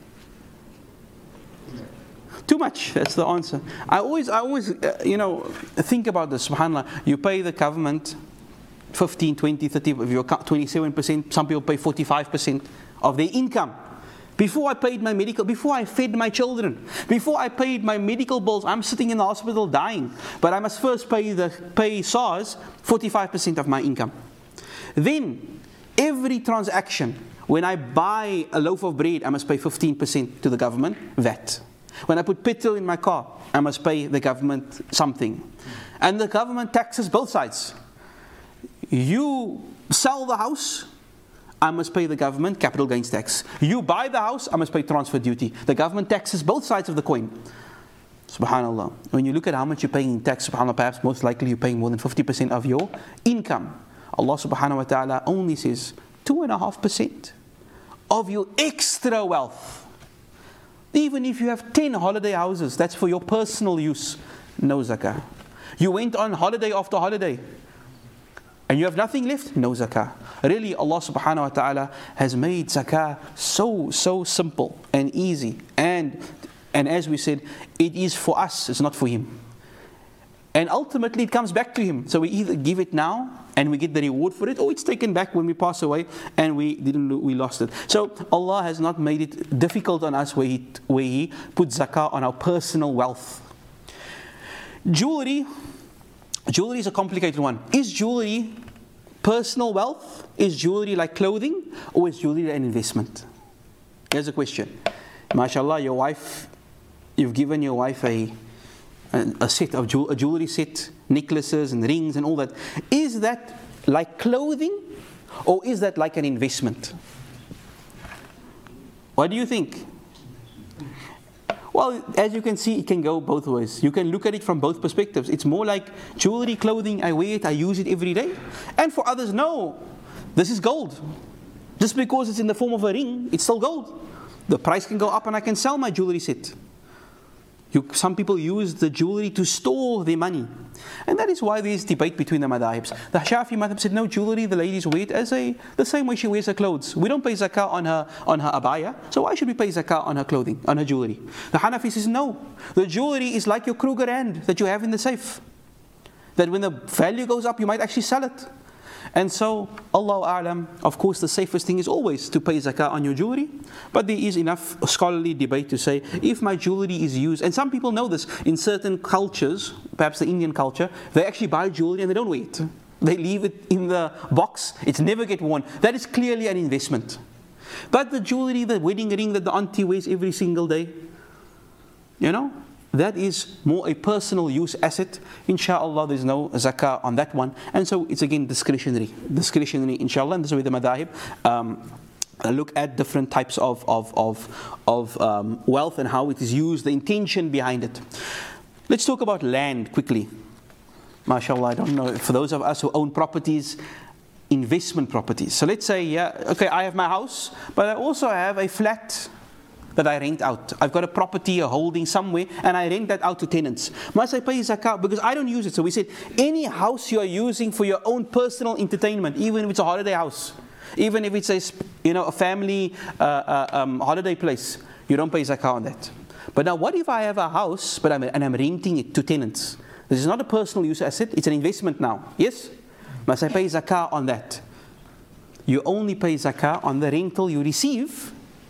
Too much. That's the answer. I always, I always, uh, you know, think about this. SubhanAllah, you pay the government fifteen, twenty, thirty. If you're twenty-seven percent, some people pay forty-five percent of their income. Before I paid my medical, before I fed my children, before I paid my medical bills, I'm sitting in the hospital dying. But I must first pay the pay SARS forty-five percent of my income. Then every transaction, when I buy a loaf of bread, I must pay fifteen percent to the government, V A T. When I put petrol in my car, I must pay the government something. And the government taxes both sides. You sell the house, I must pay the government capital gains tax. You buy the house, I must pay transfer duty. The government taxes both sides of the coin. SubhanAllah. When you look at how much you're paying in tax, SubhanAllah, perhaps most likely you're paying more than fifty percent of your income. Allah subhanahu wa ta'ala only says two point five percent of your extra wealth. Even if you have ten holiday houses, that's for your personal use, no zakah. You went on holiday after holiday, and you have nothing left, no zakah. Really, Allah subhanahu wa ta'ala has made zakah so, so simple and easy. And, and as we said, it is for us, it's not for Him. And ultimately it comes back to Him. So we either give it now and we get the reward for it, or it's taken back when we pass away and we didn't, we lost it. So Allah has not made it difficult on us where He, where he put zakah on our personal wealth. Jewelry, jewelry is a complicated one. Is jewelry personal wealth? Is jewelry like clothing, or is jewelry an investment? Here's a question. MashaAllah, your wife you've given your wife a, a, a set of jewel, a jewelry set, necklaces and rings and all that. Is that like clothing, or is that like an investment? What do you think? Well, as you can see, it can go both ways. You can look at it from both perspectives. It's more like jewelry, clothing, I wear it, I use it every day. And for others, no, this is gold. Just because it's in the form of a ring, it's still gold. The price can go up and I can sell my jewelry set. You, some people use the jewelry to store their money. And that is why there is debate between the madhabs. The Shafi madhab said, no, jewelry, the ladies wear it as a, the same way she wears her clothes. We don't pay zakah on her, on her abaya, so why should we pay zakah on her clothing, on her jewelry? The Hanafi says, no, the jewelry is like your Kruger Rand that you have in the safe. That when the value goes up, you might actually sell it. And so, Allahu A'lam, of course the safest thing is always to pay zakah on your jewelry. But there is enough scholarly debate to say, if my jewelry is used, and some people know this, in certain cultures, perhaps the Indian culture, they actually buy jewelry and they don't wear it. They leave it in the box, it's never get worn. That is clearly an investment. But the jewelry, the wedding ring that the auntie wears every single day, you know, that is more a personal use asset. Insha'Allah, there's no zakah on that one. And so it's again discretionary. Discretionary, inshallah. And this is where the madhahib um, look at different types of, of, of, of um, wealth and how it is used, the intention behind it. Let's talk about land quickly. MashaAllah, I don't know, for those of us who own properties, investment properties. So let's say, yeah, okay, I have my house, but I also have a flat that I rent out. I've got a property, a holding somewhere, and I rent that out to tenants. Must I pay zakah? Because I don't use it. So we said, any house you are using for your own personal entertainment, even if it's a holiday house, even if it's a, you know, a family uh, uh, um, holiday place, you don't pay zakah on that. But now, what if I have a house, but I'm, and I'm renting it to tenants? This is not a personal use asset, it's an investment now. Yes? Must I pay zakah on that? You only pay zakah on the rental you receive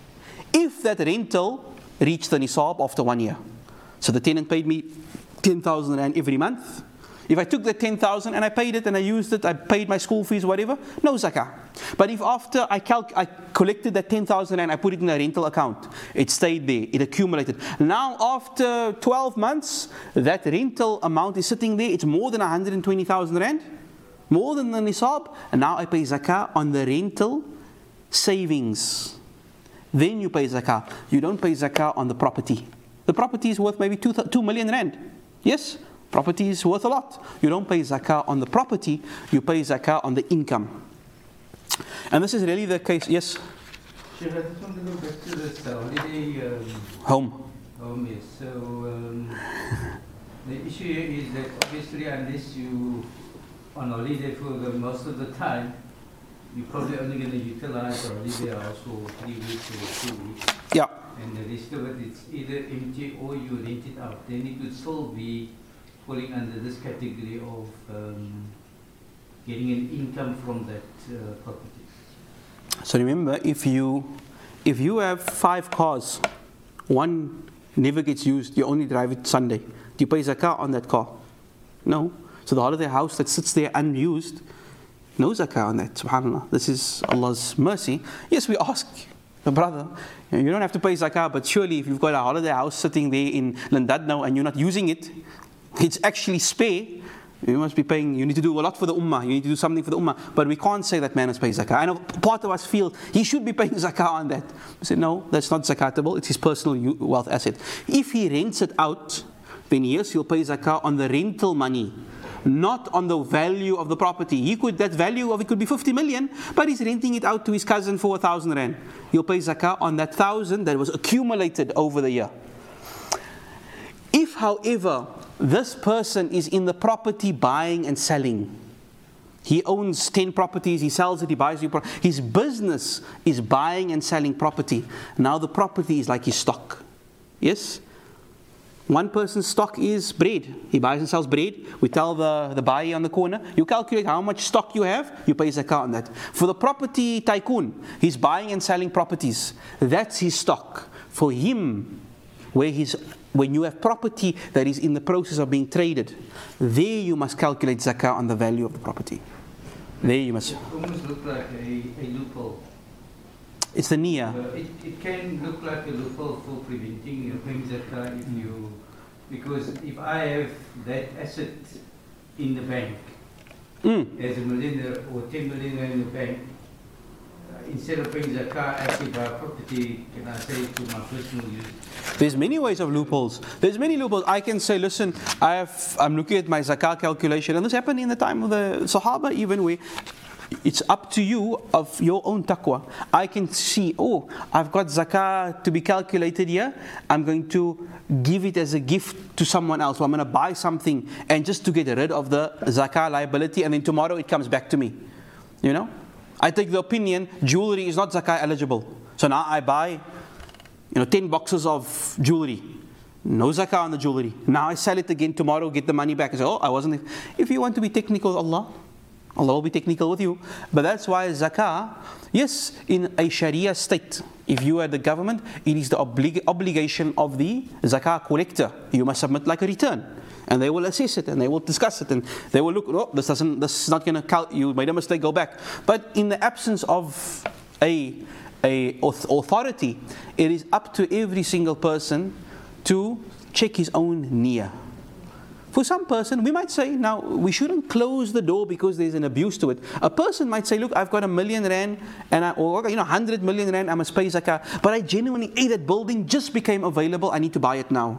if that rental reached the nisab after one year. So the tenant paid me ten thousand rand every month. If I took that ten thousand and I paid it and I used it, I paid my school fees, whatever, no zakah. But if after I, calc- I collected that ten thousand and I put it in a rental account, it stayed there, it accumulated. Now after twelve months, that rental amount is sitting there, it's more than one hundred twenty thousand rand, more than the nisab, and now I pay zakah on the rental savings. Then you pay zakah. You don't pay zakah on the property. The property is worth maybe two, two million rand. Yes? Property is worth a lot. You don't pay zakah on the property, you pay zakah on the income. And this is really the case. Yes?
Sheikh, I just want to go back to this uh, holiday um,
home.
home. Yes. So um, the issue here is that obviously unless you on holiday for the most of the time, you're probably only going to utilize the holiday house for three weeks or two weeks.
Yeah.
And the rest of it, it's either empty or you rent it out. Then it would still be falling under this category of um, getting an income from that uh, property.
So remember, if you if you have five cars, one never gets used, you only drive it Sunday. Do you pay zakah on that car? No. So the holiday house that sits there unused, no zakah on that, subhanAllah. This is Allah's mercy. Yes, we ask the brother, you don't have to pay zakah, but surely if you've got a holiday house sitting there in Llandudno and you're not using it, it's actually spare, you must be paying, you need to do a lot for the ummah, you need to do something for the ummah. But we can't say that man has paid zakah. I know part of us feel he should be paying zakah on that. We say, no, that's not zakatable, it's his personal wealth asset. If he rents it out, then yes, he'll pay zakah on the rental money, not on the value of the property. He could, that value of it could be fifty million, but he's renting it out to his cousin for a thousand rand. He'll pay zakah on that thousand that was accumulated over the year. If, however, this person is in the property buying and selling, he owns ten properties, he sells it, he buys new property. His business is buying and selling property. Now the property is like his stock. Yes? One person's stock is bread. He buys and sells bread. We tell the, the buyer on the corner, you calculate how much stock you have, you pay zakah on that. For the property tycoon, he's buying and selling properties. That's his stock. For him, where he's, when you have property that is in the process of being traded, there you must calculate zakah on the value of the property. There you must.
It almost looks like a, a loophole.
It's the niyyah.
Uh, it, it can look like a loophole for preventing uh, paying zakah if you, because if I have that asset in the bank,
Mm.
as a millionaire or ten million in the bank, uh, instead of paying zakah, I actually buy property, can I say, to my personal use?
There's many ways of loopholes. There's many loopholes. I can say, listen, I have, I'm looking at my zakah calculation, and this happened in the time of the Sahaba, even where it's up to you of your own taqwa. I can see, oh, I've got zakah to be calculated here. I'm going to give it as a gift to someone else. So I'm going to buy something, and just to get rid of the zakah liability, and then tomorrow it comes back to me. You know, I take the opinion jewelry is not zakah eligible. So now I buy, you know, ten boxes of jewelry. No zakah on the jewelry. Now I sell it again tomorrow, get the money back. I say, oh, I wasn't. If you want to be technical with Allah, Allah will be technical with you. But that's why zakah, yes, in a Sharia state, if you are the government, it is the oblig- obligation of the zakah collector. You must submit like a return. And they will assess it, and they will discuss it, and they will look, oh, this doesn't, this is not going to count, you made a mistake, go back. But in the absence of a, a authority, it is up to every single person to check his own niyyah. For some person, we might say, now, we shouldn't close the door because there's an abuse to it. A person might say, look, I've got a million rand, and I, or you know, hundred million rand, I must pay zakah, but I genuinely, hey, that building just became available, I need to buy it now.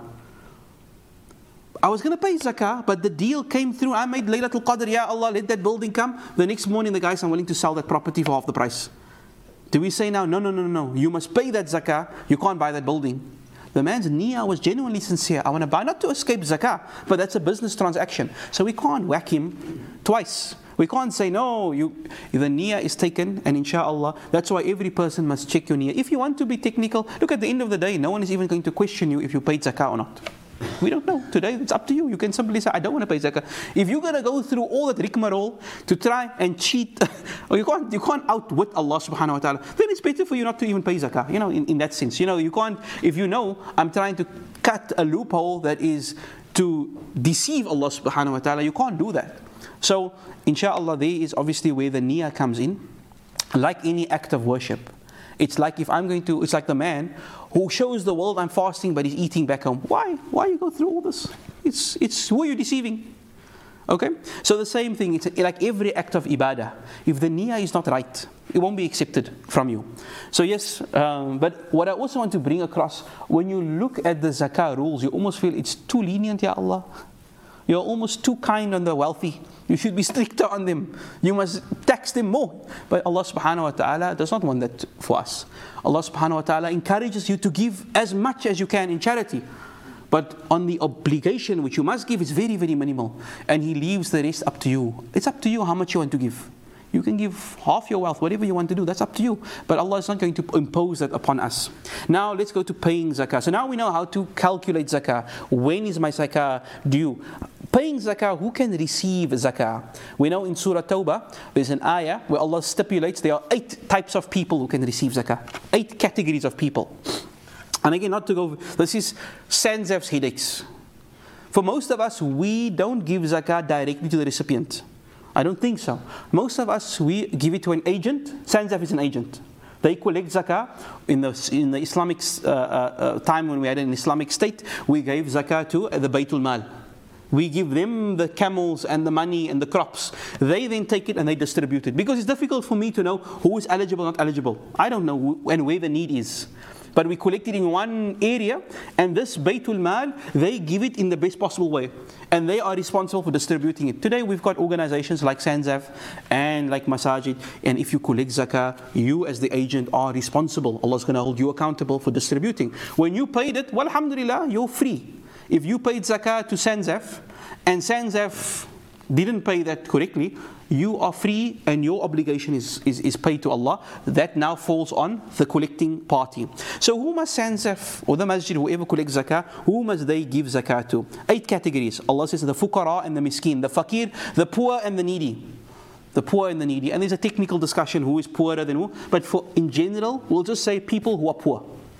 I was going to pay zakah, but the deal came through, I made Laylatul Qadr, ya Allah, let that building come. The next morning, the guys, I'm willing to sell that property for half the price. Do we say now, no, no, no, no, you must pay that zakah, you can't buy that building? The man's niyyah was genuinely sincere. I want to buy, not to escape zakah, but that's a business transaction. So we can't whack him twice. We can't say, no, you, the niyyah is taken, and inshallah, that's why every person must check your niyyah. If you want to be technical, look, at the end of the day, no one is even going to question you if you paid zakah or not. We don't know. Today, it's up to you. You can simply say, I don't want to pay zakah. If you're going to go through all that rigmarole to try and cheat, or you can't, you can't outwit Allah subhanahu wa ta'ala, then it's better for you not to even pay zakah, you know, in, in that sense. You know, you can't, if you know, I'm trying to cut a loophole that is to deceive Allah subhanahu wa ta'ala, you can't do that. So, inshallah, there is obviously where the niyyah comes in, like any act of worship. It's like if I'm going to, it's like the man who shows the world I'm fasting but he's eating back home. Why? Why you go through all this? It's, it's who are you deceiving? Okay? So the same thing, it's like every act of ibadah. If the niyyah is not right, it won't be accepted from you. So yes, um, but what I also want to bring across, when you look at the zakah rules, you almost feel it's too lenient, ya Allah. You're almost too kind on the wealthy. You should be stricter on them. You must tax them more. But Allah subhanahu wa ta'ala does not want that for us. Allah subhanahu wa ta'ala encourages you to give as much as you can in charity. But on the obligation which you must give is very, very minimal. And He leaves the rest up to you. It's up to you how much you want to give. You can give half your wealth, whatever you want to do, that's up to you. But Allah is not going to impose that upon us. Now let's go to paying zakah. So now we know how to calculate zakah. When is my zakah due? Paying zakah, who can receive zakah? We know in Surah Tawbah, there's an ayah where Allah stipulates there are eight types of people who can receive zakah. Eight categories of people. And again, not to go, this is Sanzaf's headaches. For most of us, we don't give zakah directly to the recipient. I don't think so. Most of us, we give it to an agent. Sanzaf is an agent. They collect zakah. In the, in the Islamic uh, uh, time when we had an Islamic state, we gave zakah to the Baytul Mal. We give them the camels and the money and the crops. They then take it and they distribute it. Because it's difficult for me to know who is eligible, not eligible. I don't know who, and where the need is. But we collect it in one area, and this Baytul Mal, they give it in the best possible way. And they are responsible for distributing it. Today we've got organizations like Sanzaf and like Masajid, and if you collect zakah, you as the agent are responsible. Allah's going to hold you accountable for distributing. When you paid it, well, alhamdulillah, you're free. If you paid zakah to Sanzaf, and Sanzaf didn't pay that correctly, you are free and your obligation is, is, is paid to Allah. That now falls on the collecting party. So who must Sanzaf or the masjid, whoever collects zakah, who must they give zakah to? Eight categories. Allah says the fuqara and the miskin, the fakir, the poor and the needy. The poor and the needy. And there's a technical discussion who is poorer than who. But for in general, we'll just say people who are poor.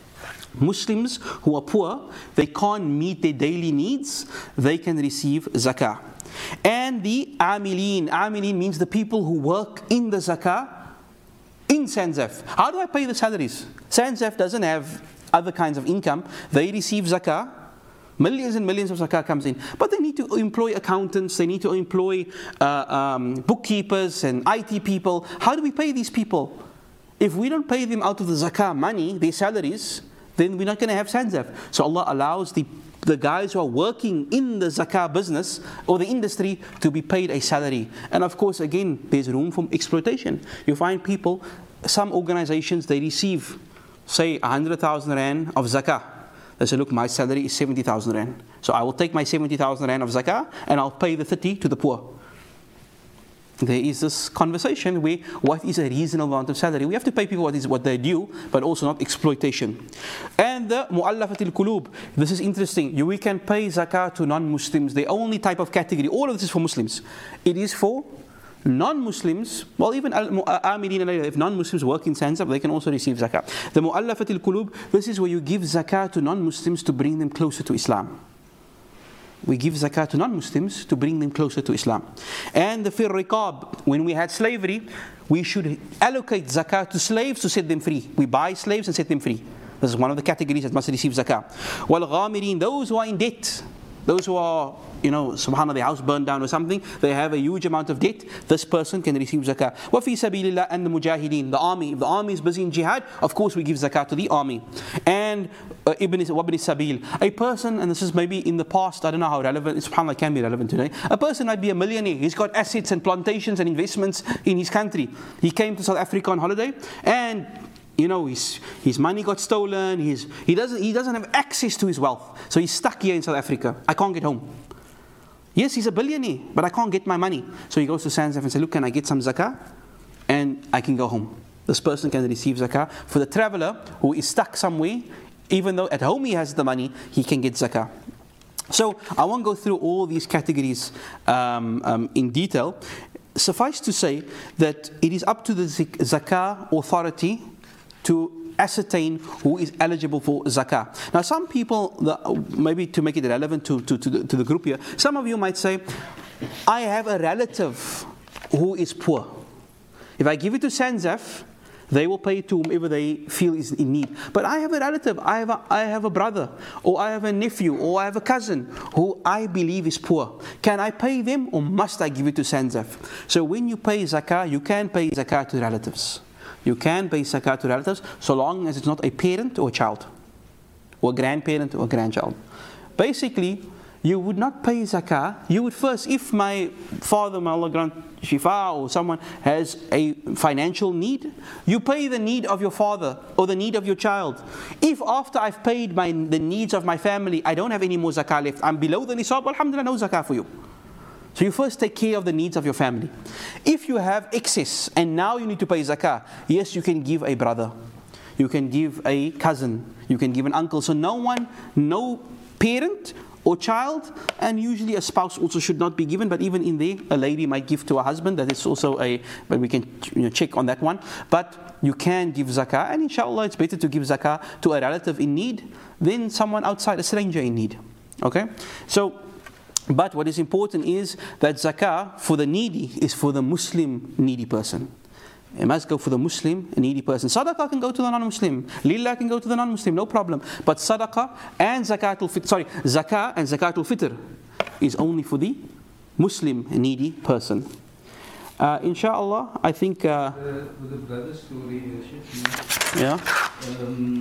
Muslims who are poor, they can't meet their daily needs, they can receive zakah. And the amilin, amilin means the people who work in the zakah in Sanzef. How do I pay the salaries? Sanzef doesn't have other kinds of income. They receive zakah. Millions and millions of zakah comes in. But they need to employ accountants, they need to employ uh, um, bookkeepers and I T people. How do we pay these people? If we don't pay them out of the zakah money, their salaries, then we're not going to have Sanzef. So Allah allows the, the guys who are working in the zakah business or the industry to be paid a salary. And of course, again, there's room for exploitation. You find people, some organizations, they receive, say, one hundred thousand rand of zakah. They say, look, my salary is seventy thousand rand. So I will take my seventy thousand rand of zakah and I'll pay the thirty to the poor. There is this conversation where what is a reasonable amount of salary? We have to pay people what is what they due, but also not exploitation. And the mu'allafatil qulub. This is interesting. You, we can pay zakah to non-Muslims. The only type of category. All of this is for Muslims. It is for non-Muslims, well, even al-amirin, if non-Muslims work in Sanzef, they can also receive zakah. The mu'allafatil qulub, this is where you give zakah to non-Muslims to bring them closer to Islam. We give zakah to non-Muslims to bring them closer to Islam. And the fir riqab, when we had slavery, we should allocate zakah to slaves to set them free. We buy slaves and set them free. This is one of the categories that must receive zakah. Wal-ghamirin, those who are in debt, those who are, you know, subhanAllah, their house burned down or something, they have a huge amount of debt, this person can receive zakah. Wa fi sabilillah, and the mujahideen, the army. If the army is busy in jihad, of course we give zakah to the army. And uh, ibn wabni sabil, a person, and this is maybe in the past, I don't know how relevant, subhanAllah, it can be relevant today. A person might be a millionaire, he's got assets and plantations and investments in his country. He came to South Africa on holiday, and you know, his, his money got stolen, his, he, doesn't, he doesn't have access to his wealth. So he's stuck here in South Africa. I can't get home. Yes, he's a billionaire, but I can't get my money. So he goes to Sanzef and says, look, can I get some zakah? And I can go home. This person can receive zakah. For the traveler who is stuck somewhere, even though at home he has the money, he can get zakah. So I won't go through all these categories um, um, in detail. Suffice to say that it is up to the zakah authority to ascertain who is eligible for zakah. Now some people, maybe to make it relevant to, to, to, the, to the group here, some of you might say, I have a relative who is poor. If I give it to Sanzef, they will pay it to whomever they feel is in need. But I have a relative, I have a, I have a brother, or I have a nephew, or I have a cousin who I believe is poor. Can I pay them, or must I give it to Sanzef? So when you pay zakah, you can pay zakah to relatives. You can pay zakah to relatives so long as it's not a parent or a child, or a grandparent or a grandchild. Basically, you would not pay zakah. You would first, if my father, may Allah grant shifa, or someone has a financial need, you pay the need of your father or the need of your child. If after I've paid my, the needs of my family, I don't have any more zakah left, I'm below the nisab, alhamdulillah, no zakah for you. So you first take care of the needs of your family. If you have excess and now you need to pay zakah, yes, you can give a brother, you can give a cousin, you can give an uncle. So no one, no parent or child, and usually a spouse also should not be given, but even in there, a lady might give to a husband. That is also a, but we can, you know, check on that one. But you can give zakah, and inshallah it's better to give zakah to a relative in need than someone outside, a stranger in need. Okay? So, but what is important is that zakah for the needy is for the Muslim needy person. It must go for the Muslim needy person. Sadaqah can go to the non-Muslim. Lillah can go to the non-Muslim, no problem. But sadaqah and zakatul fitr, sorry, zakah and zakatul fitr is only for the Muslim needy person. Uh, inshallah, I think. Uh,
uh, with the brother story,
yeah.
Um,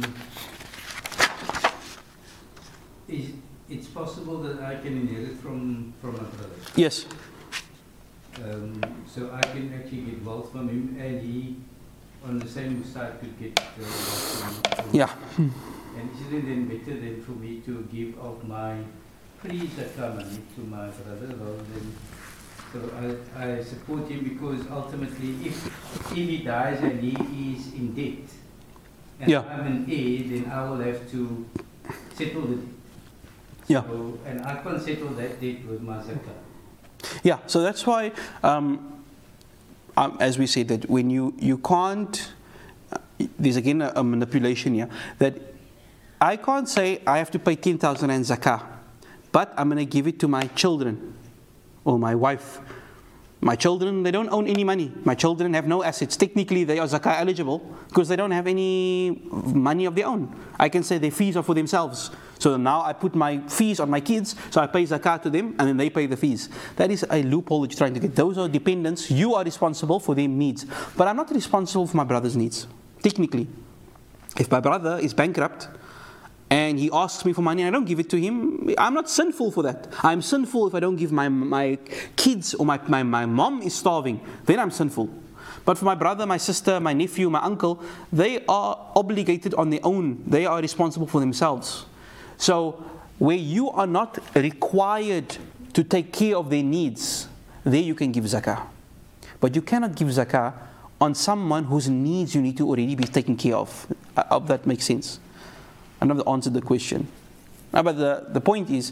is, it's possible that I can inherit from from my brother.
Yes.
Um, so I can actually get wealth from him, and he, on the same side, could get uh, wealth from, from
Yeah.
And isn't it then better than for me to give out my pre-zakah money to my brother rather than? So I, I support him because ultimately, if if he dies and he is in debt, and
Yeah.
I'm an heir, then I will have to settle the debt.
Yeah.
So, and I can't settle that debt with my zakah.
Yeah, so that's why, um, um, as we said, that when you, you can't, uh, there's again a, a manipulation here, that I can't say I have to pay ten thousand rand zakah, but I'm going to give it to my children or my wife. My children, they don't own any money. My children have no assets. Technically, they are zakah eligible because they don't have any money of their own. I can say their fees are for themselves. So now I put my fees on my kids, so I pay zakah to them, and then they pay the fees. That is a loophole that you're trying to get. Those are dependents. You are responsible for their needs. But I'm not responsible for my brother's needs, technically. If my brother is bankrupt, and he asks me for money and I don't give it to him, I'm not sinful for that. I'm sinful if I don't give my my kids, or my, my, my mom is starving, then I'm sinful. But for my brother, my sister, my nephew, my uncle, they are obligated on their own. They are responsible for themselves. So where you are not required to take care of their needs, there you can give zakah. But you cannot give zakah on someone whose needs you need to already be taken care of. I hope that makes sense. I never answered the question. No, but the, the point is,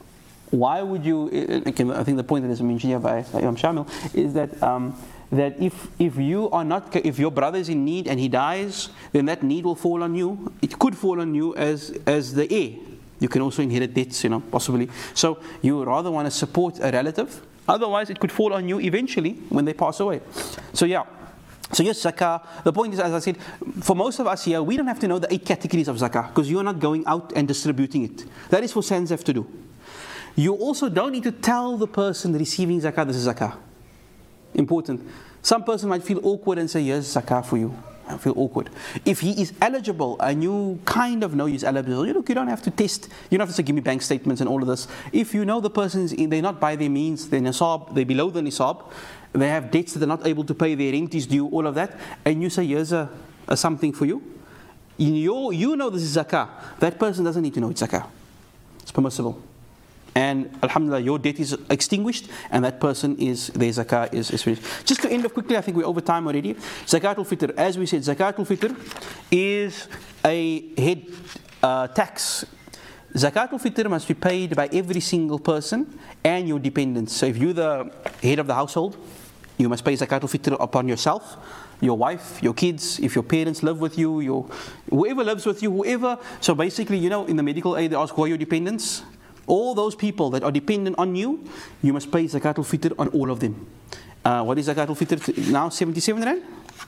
why would you, I think the point that is mentioned here by Imam Shamil is that um, that if if you are not, if your brother is in need and he dies, then that need will fall on you. It could fall on you as as the heir. You can also inherit debts, you know, possibly. So you rather want to support a relative. Otherwise, it could fall on you eventually when they pass away. So yeah. So yes, zakah, the point is, as I said, for most of us here, we don't have to know the eight categories of zakah because you are not going out and distributing it. That is for Sansaf to do. You also don't need to tell the person receiving zakah, this is zakah. Important. Some person might feel awkward and say, here's zakah for you. I feel awkward. If he is eligible and you kind of know he's eligible, you look, you don't have to test, you don't have to say, give me bank statements and all of this. If you know the person's, they're not by their means, they're nisab, they're below the nisab, they have debts that they're not able to pay, their rent is due, all of that, and you say, here's a, a something for you. You, you know this is zakah. That person doesn't need to know it's zakah. It's permissible. And alhamdulillah, your debt is extinguished, and that person is, their zakah is, is finished. Just to end off quickly, I think we're over time already. Zakatul Fitr, as we said, Zakatul Fitr is a head uh, tax. Zakatul Fitr must be paid by every single person and your dependents. So if you're the head of the household, you must pay Zakatul Fitr upon yourself, your wife, your kids, if your parents live with you, your whoever lives with you, whoever. So basically, you know, in the medical aid, they ask, who are your dependents? All those people that are dependent on you, you must pay Zakatul Fitr on all of them. Uh, what is Zakatul Fitr now? seventy-seven rand?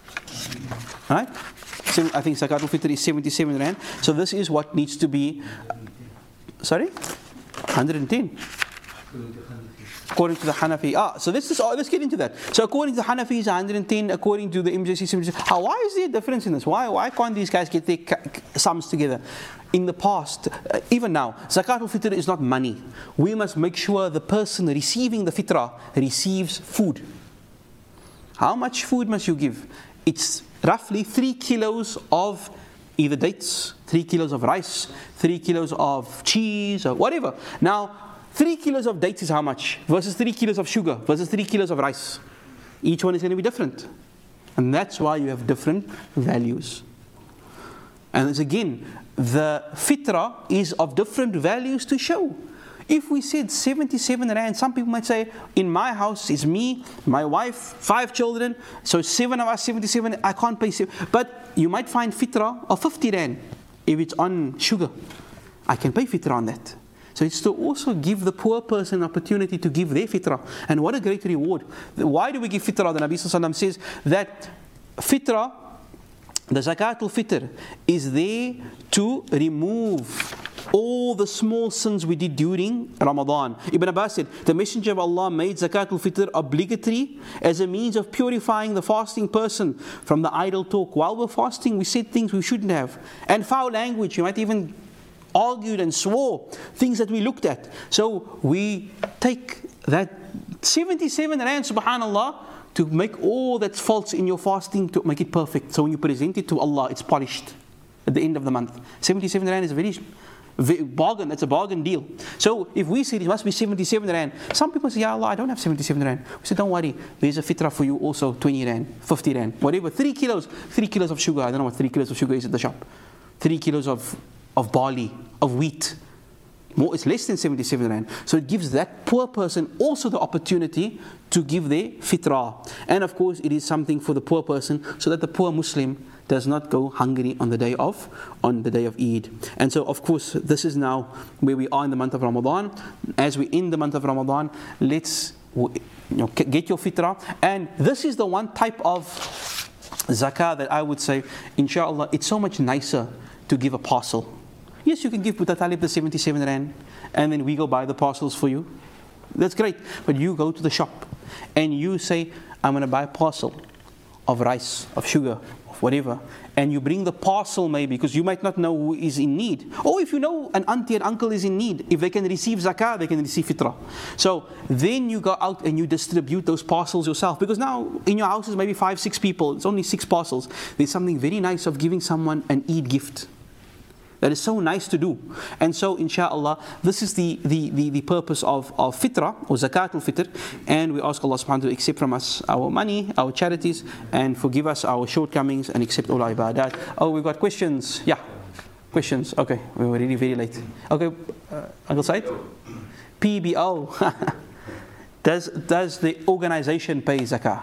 Right? I think Zakatul Fitr is seventy-seven rand. So this is what needs to be, uh, sorry? one hundred ten. According to the Hanafi. Ah, so this is, oh, let's get into that. So according to the Hanafi is one hundred ten, according to the M J C seventy-seven. How, why is there a difference in this? Why, why can't these guys get their sums together? In the past, uh, even now, Zakatul Fitr is not money. We must make sure the person receiving the fitrah receives food. How much food must you give? It's roughly three kilos of either dates, three kilos of rice, three kilos of cheese, or whatever. Now, three kilos of dates is how much? Versus three kilos of sugar, versus three kilos of rice. Each one is going to be different. And that's why you have different values. And it's again, the fitrah is of different values to show. If we said seventy-seven rand, some people might say, in my house is me, my wife, five children, so seven of us, seventy-seven, I can't pay seven. But you might find fitrah of fifty rand if it's on sugar. I can pay fitrah on that. So it's to also give the poor person an opportunity to give their fitrah. And what a great reward. Why do we give fitrah? The Nabi Sallallahu Alaihi Wasallam says that fitrah, the Zakatul Fitr, is there to remove all the small sins we did during Ramadan. Ibn Abbas said, the Messenger of Allah made Zakatul Fitr obligatory as a means of purifying the fasting person from the idle talk. While we're fasting, we said things we shouldn't have. And foul language, you might even argued and swore, things that we looked at. So we take that seventy-seven rand, subhanallah, to make all that's false in your fasting, to make it perfect. So when you present it to Allah, it's polished at the end of the month. seventy-seven rand is a very, very bargain, that's a bargain deal. So if we say it must be seventy-seven rand, some people say, Ya Allah, I don't have seventy-seven rand. We say, don't worry, there's a fitrah for you also, twenty rand, fifty rand, whatever, three kilos, three kilos of sugar. I don't know what three kilos of sugar is at the shop. Three kilos of of barley, of wheat. More, it's less than seventy-seven rand. So it gives that poor person also the opportunity to give their fitrah. And of course, it is something for the poor person so that the poor Muslim does not go hungry on the day of, on the day of Eid. And so, of course, this is now where we are in the month of Ramadan. As we end the month of Ramadan, let's you know, get your fitrah. And this is the one type of zakah that I would say, inshallah, it's so much nicer to give a parcel. Yes, you can give Buta Talib the seventy-seven rand, and then we go buy the parcels for you. That's great. But you go to the shop and you say, I'm going to buy a parcel of rice, of sugar, of whatever, and you bring the parcel maybe because you might not know who is in need. Or if you know an auntie and uncle is in need, if they can receive zakah, they can receive fitrah. So then you go out and you distribute those parcels yourself, because now in your house is maybe five, six people, it's only six parcels. There's something very nice of giving someone an Eid gift. That is so nice to do. And so, inshallah, this is the, the, the, the purpose of, of fitrah, or zakatul fitr. And we ask Allah subhanahu wa ta'ala to accept from us our money, our charities, and forgive us our shortcomings, and accept all our ibadat. Oh, we've got questions. Yeah, questions. Okay, we were really very late. Okay, uh, Uncle Said? P B O. does, does the organization pay zakah?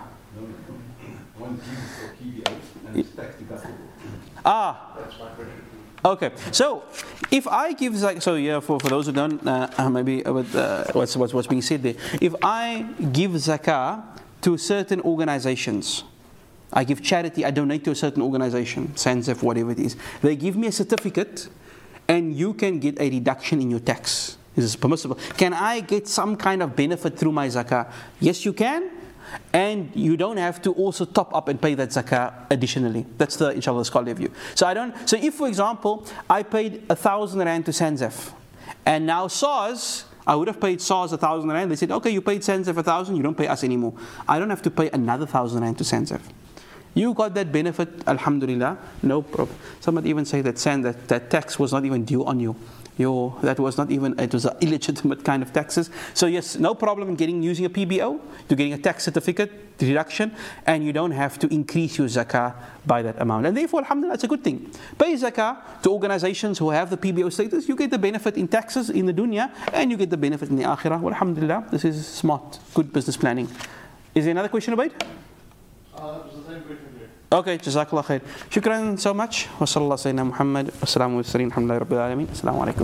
One gives for P B O and it's tax deductible.
Ah.
That's my question.
Okay, so if I give zakah, so yeah, for, for those who don't, uh, maybe uh, what's, what's what's being said there. If I give zakah to certain organizations, I give charity, I donate to a certain organization, SANZEF, whatever it is, they give me a certificate, and you can get a reduction in your tax. This is permissible. Can I get some kind of benefit through my zakah? Yes, you can. And you don't have to also top up and pay that zakah additionally. That's the, inshallah, scholarly view. So I don't. So if, for example, I paid a thousand rand to SANZEF, and now SARS, I would have paid SARS a thousand rand. They said, okay, you paid SANZEF a thousand, you don't pay us anymore. I don't have to pay another thousand rand to SANZEF. You got that benefit, alhamdulillah, no problem. Some would even say that SAN, that, that tax was not even due on you. Your, that was not even, it was an illegitimate kind of taxes. So yes, no problem in getting, using a P B O, to getting a tax certificate, deduction, and you don't have to increase your zakah by that amount. And therefore, alhamdulillah, it's a good thing. Pay zakah to organizations who have the P B O status. You get the benefit in taxes in the dunya, and you get the benefit in the akhirah. Well, alhamdulillah, this is smart, good business planning. Is there another question, Ubaid?
Uh, it was the same question here.
Okay, Jazakallah khair. Shukran so much. Wa sallallahu sayyidina Muhammad. Assalamu alaikum. Alhamdulillah Rabbil Alameen. Assalamu alaikum.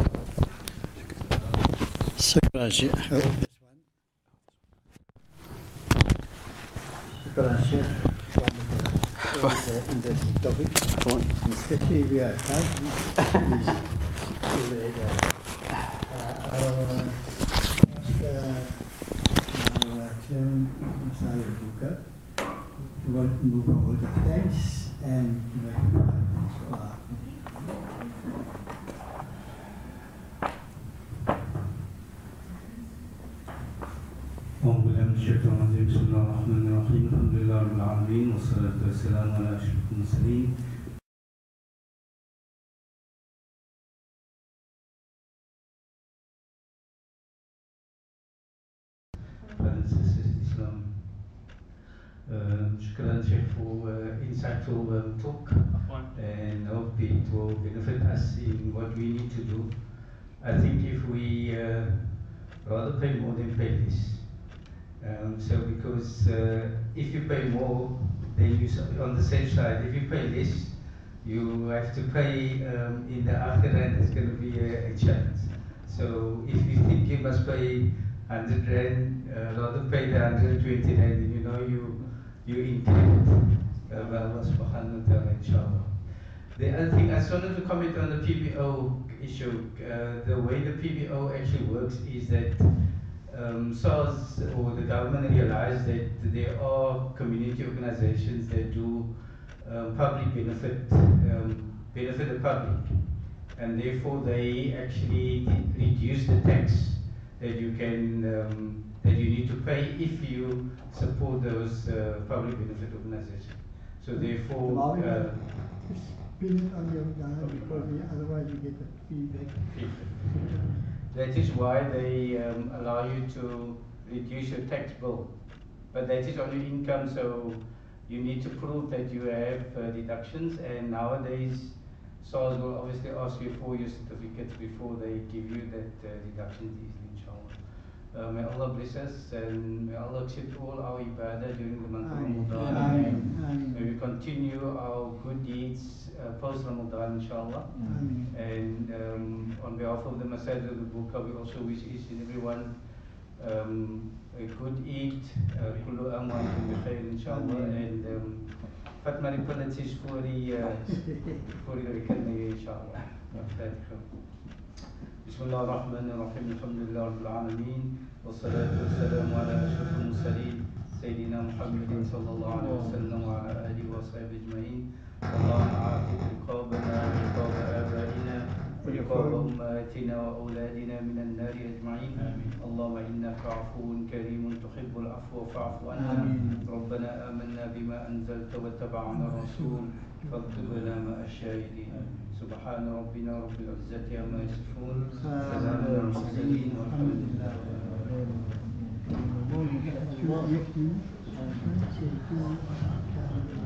Shukran, Sheikh. Oh, this one. Shukran, Sheikh. In this topic, especially we are trying to want to move over the thanks and uh,
أعوذ بالله من الشيطان الرجيم بسم الله الرحمن الرحيم الحمد لله رب العالمين والصلاة والسلام على أشرف المرسلين شكرا شيخ for uh, insightful um, talk, and hope it will benefit us in what we need to do. I think if we uh, rather pay more than pay less. Um, so because uh, if you pay more, then you on the same side. If you pay less, you have to pay um, in the akhirah. It's going to be a, a challenge. So if you think you must pay hundred rand, uh, rather pay the hundred twenty rand, then you know you you include uh, Allah subhanahu wa ta'ala, inshallah. The other thing, I just wanted to comment on the P B O issue. Uh, the way the P B O actually works is that um, SARS or the government realized that there are community organizations that do um, public benefit, um, benefit the public, and therefore they actually reduce the tax that you can um, that you need to pay if you support those uh, public benefit organizations. So therefore, uh,
spin it on your dial because otherwise you get the feedback.
That is why they um, allow you to reduce your tax bill, but that is on your income. So you need to prove that you have uh, deductions. And nowadays, SARS will obviously ask you for your certificates before they give you that uh, deductions easily, inshallah. Uh, may Allah bless us, and may Allah accept all our ibadah during the month of Ramadan. And may we continue our good deeds uh, post Ramadan, inshallah.
Ameen.
And um, on behalf of the Masajid of the Buka, we also wish each and everyone um, a good Eid, kullu am wa antum bi khair inshallah, and um, Fatma apologies for the uh, for the reckoning inshallah. بسم الله الرحمن الرحيم الحمد لله رب العالمين والصلاة والسلام على أشرف المرسلين سيدنا محمد صلى الله عليه وسلم وعلى آله وصحبه أجمعين. اللهم عاتق رقابنا ورقاب آبائنا ورقاب أمهاتنا وأولادنا من النار أجمعين. اللهم إنك عفو كريم تحب العفو فاعف عنا. ربنا آمنا بما أنزلت واتبعنا الرسول فاكتبنا مع الشاهدين. سبحان ربنا رب العزة عما يصفون سلام على المرسلين والحمد لله.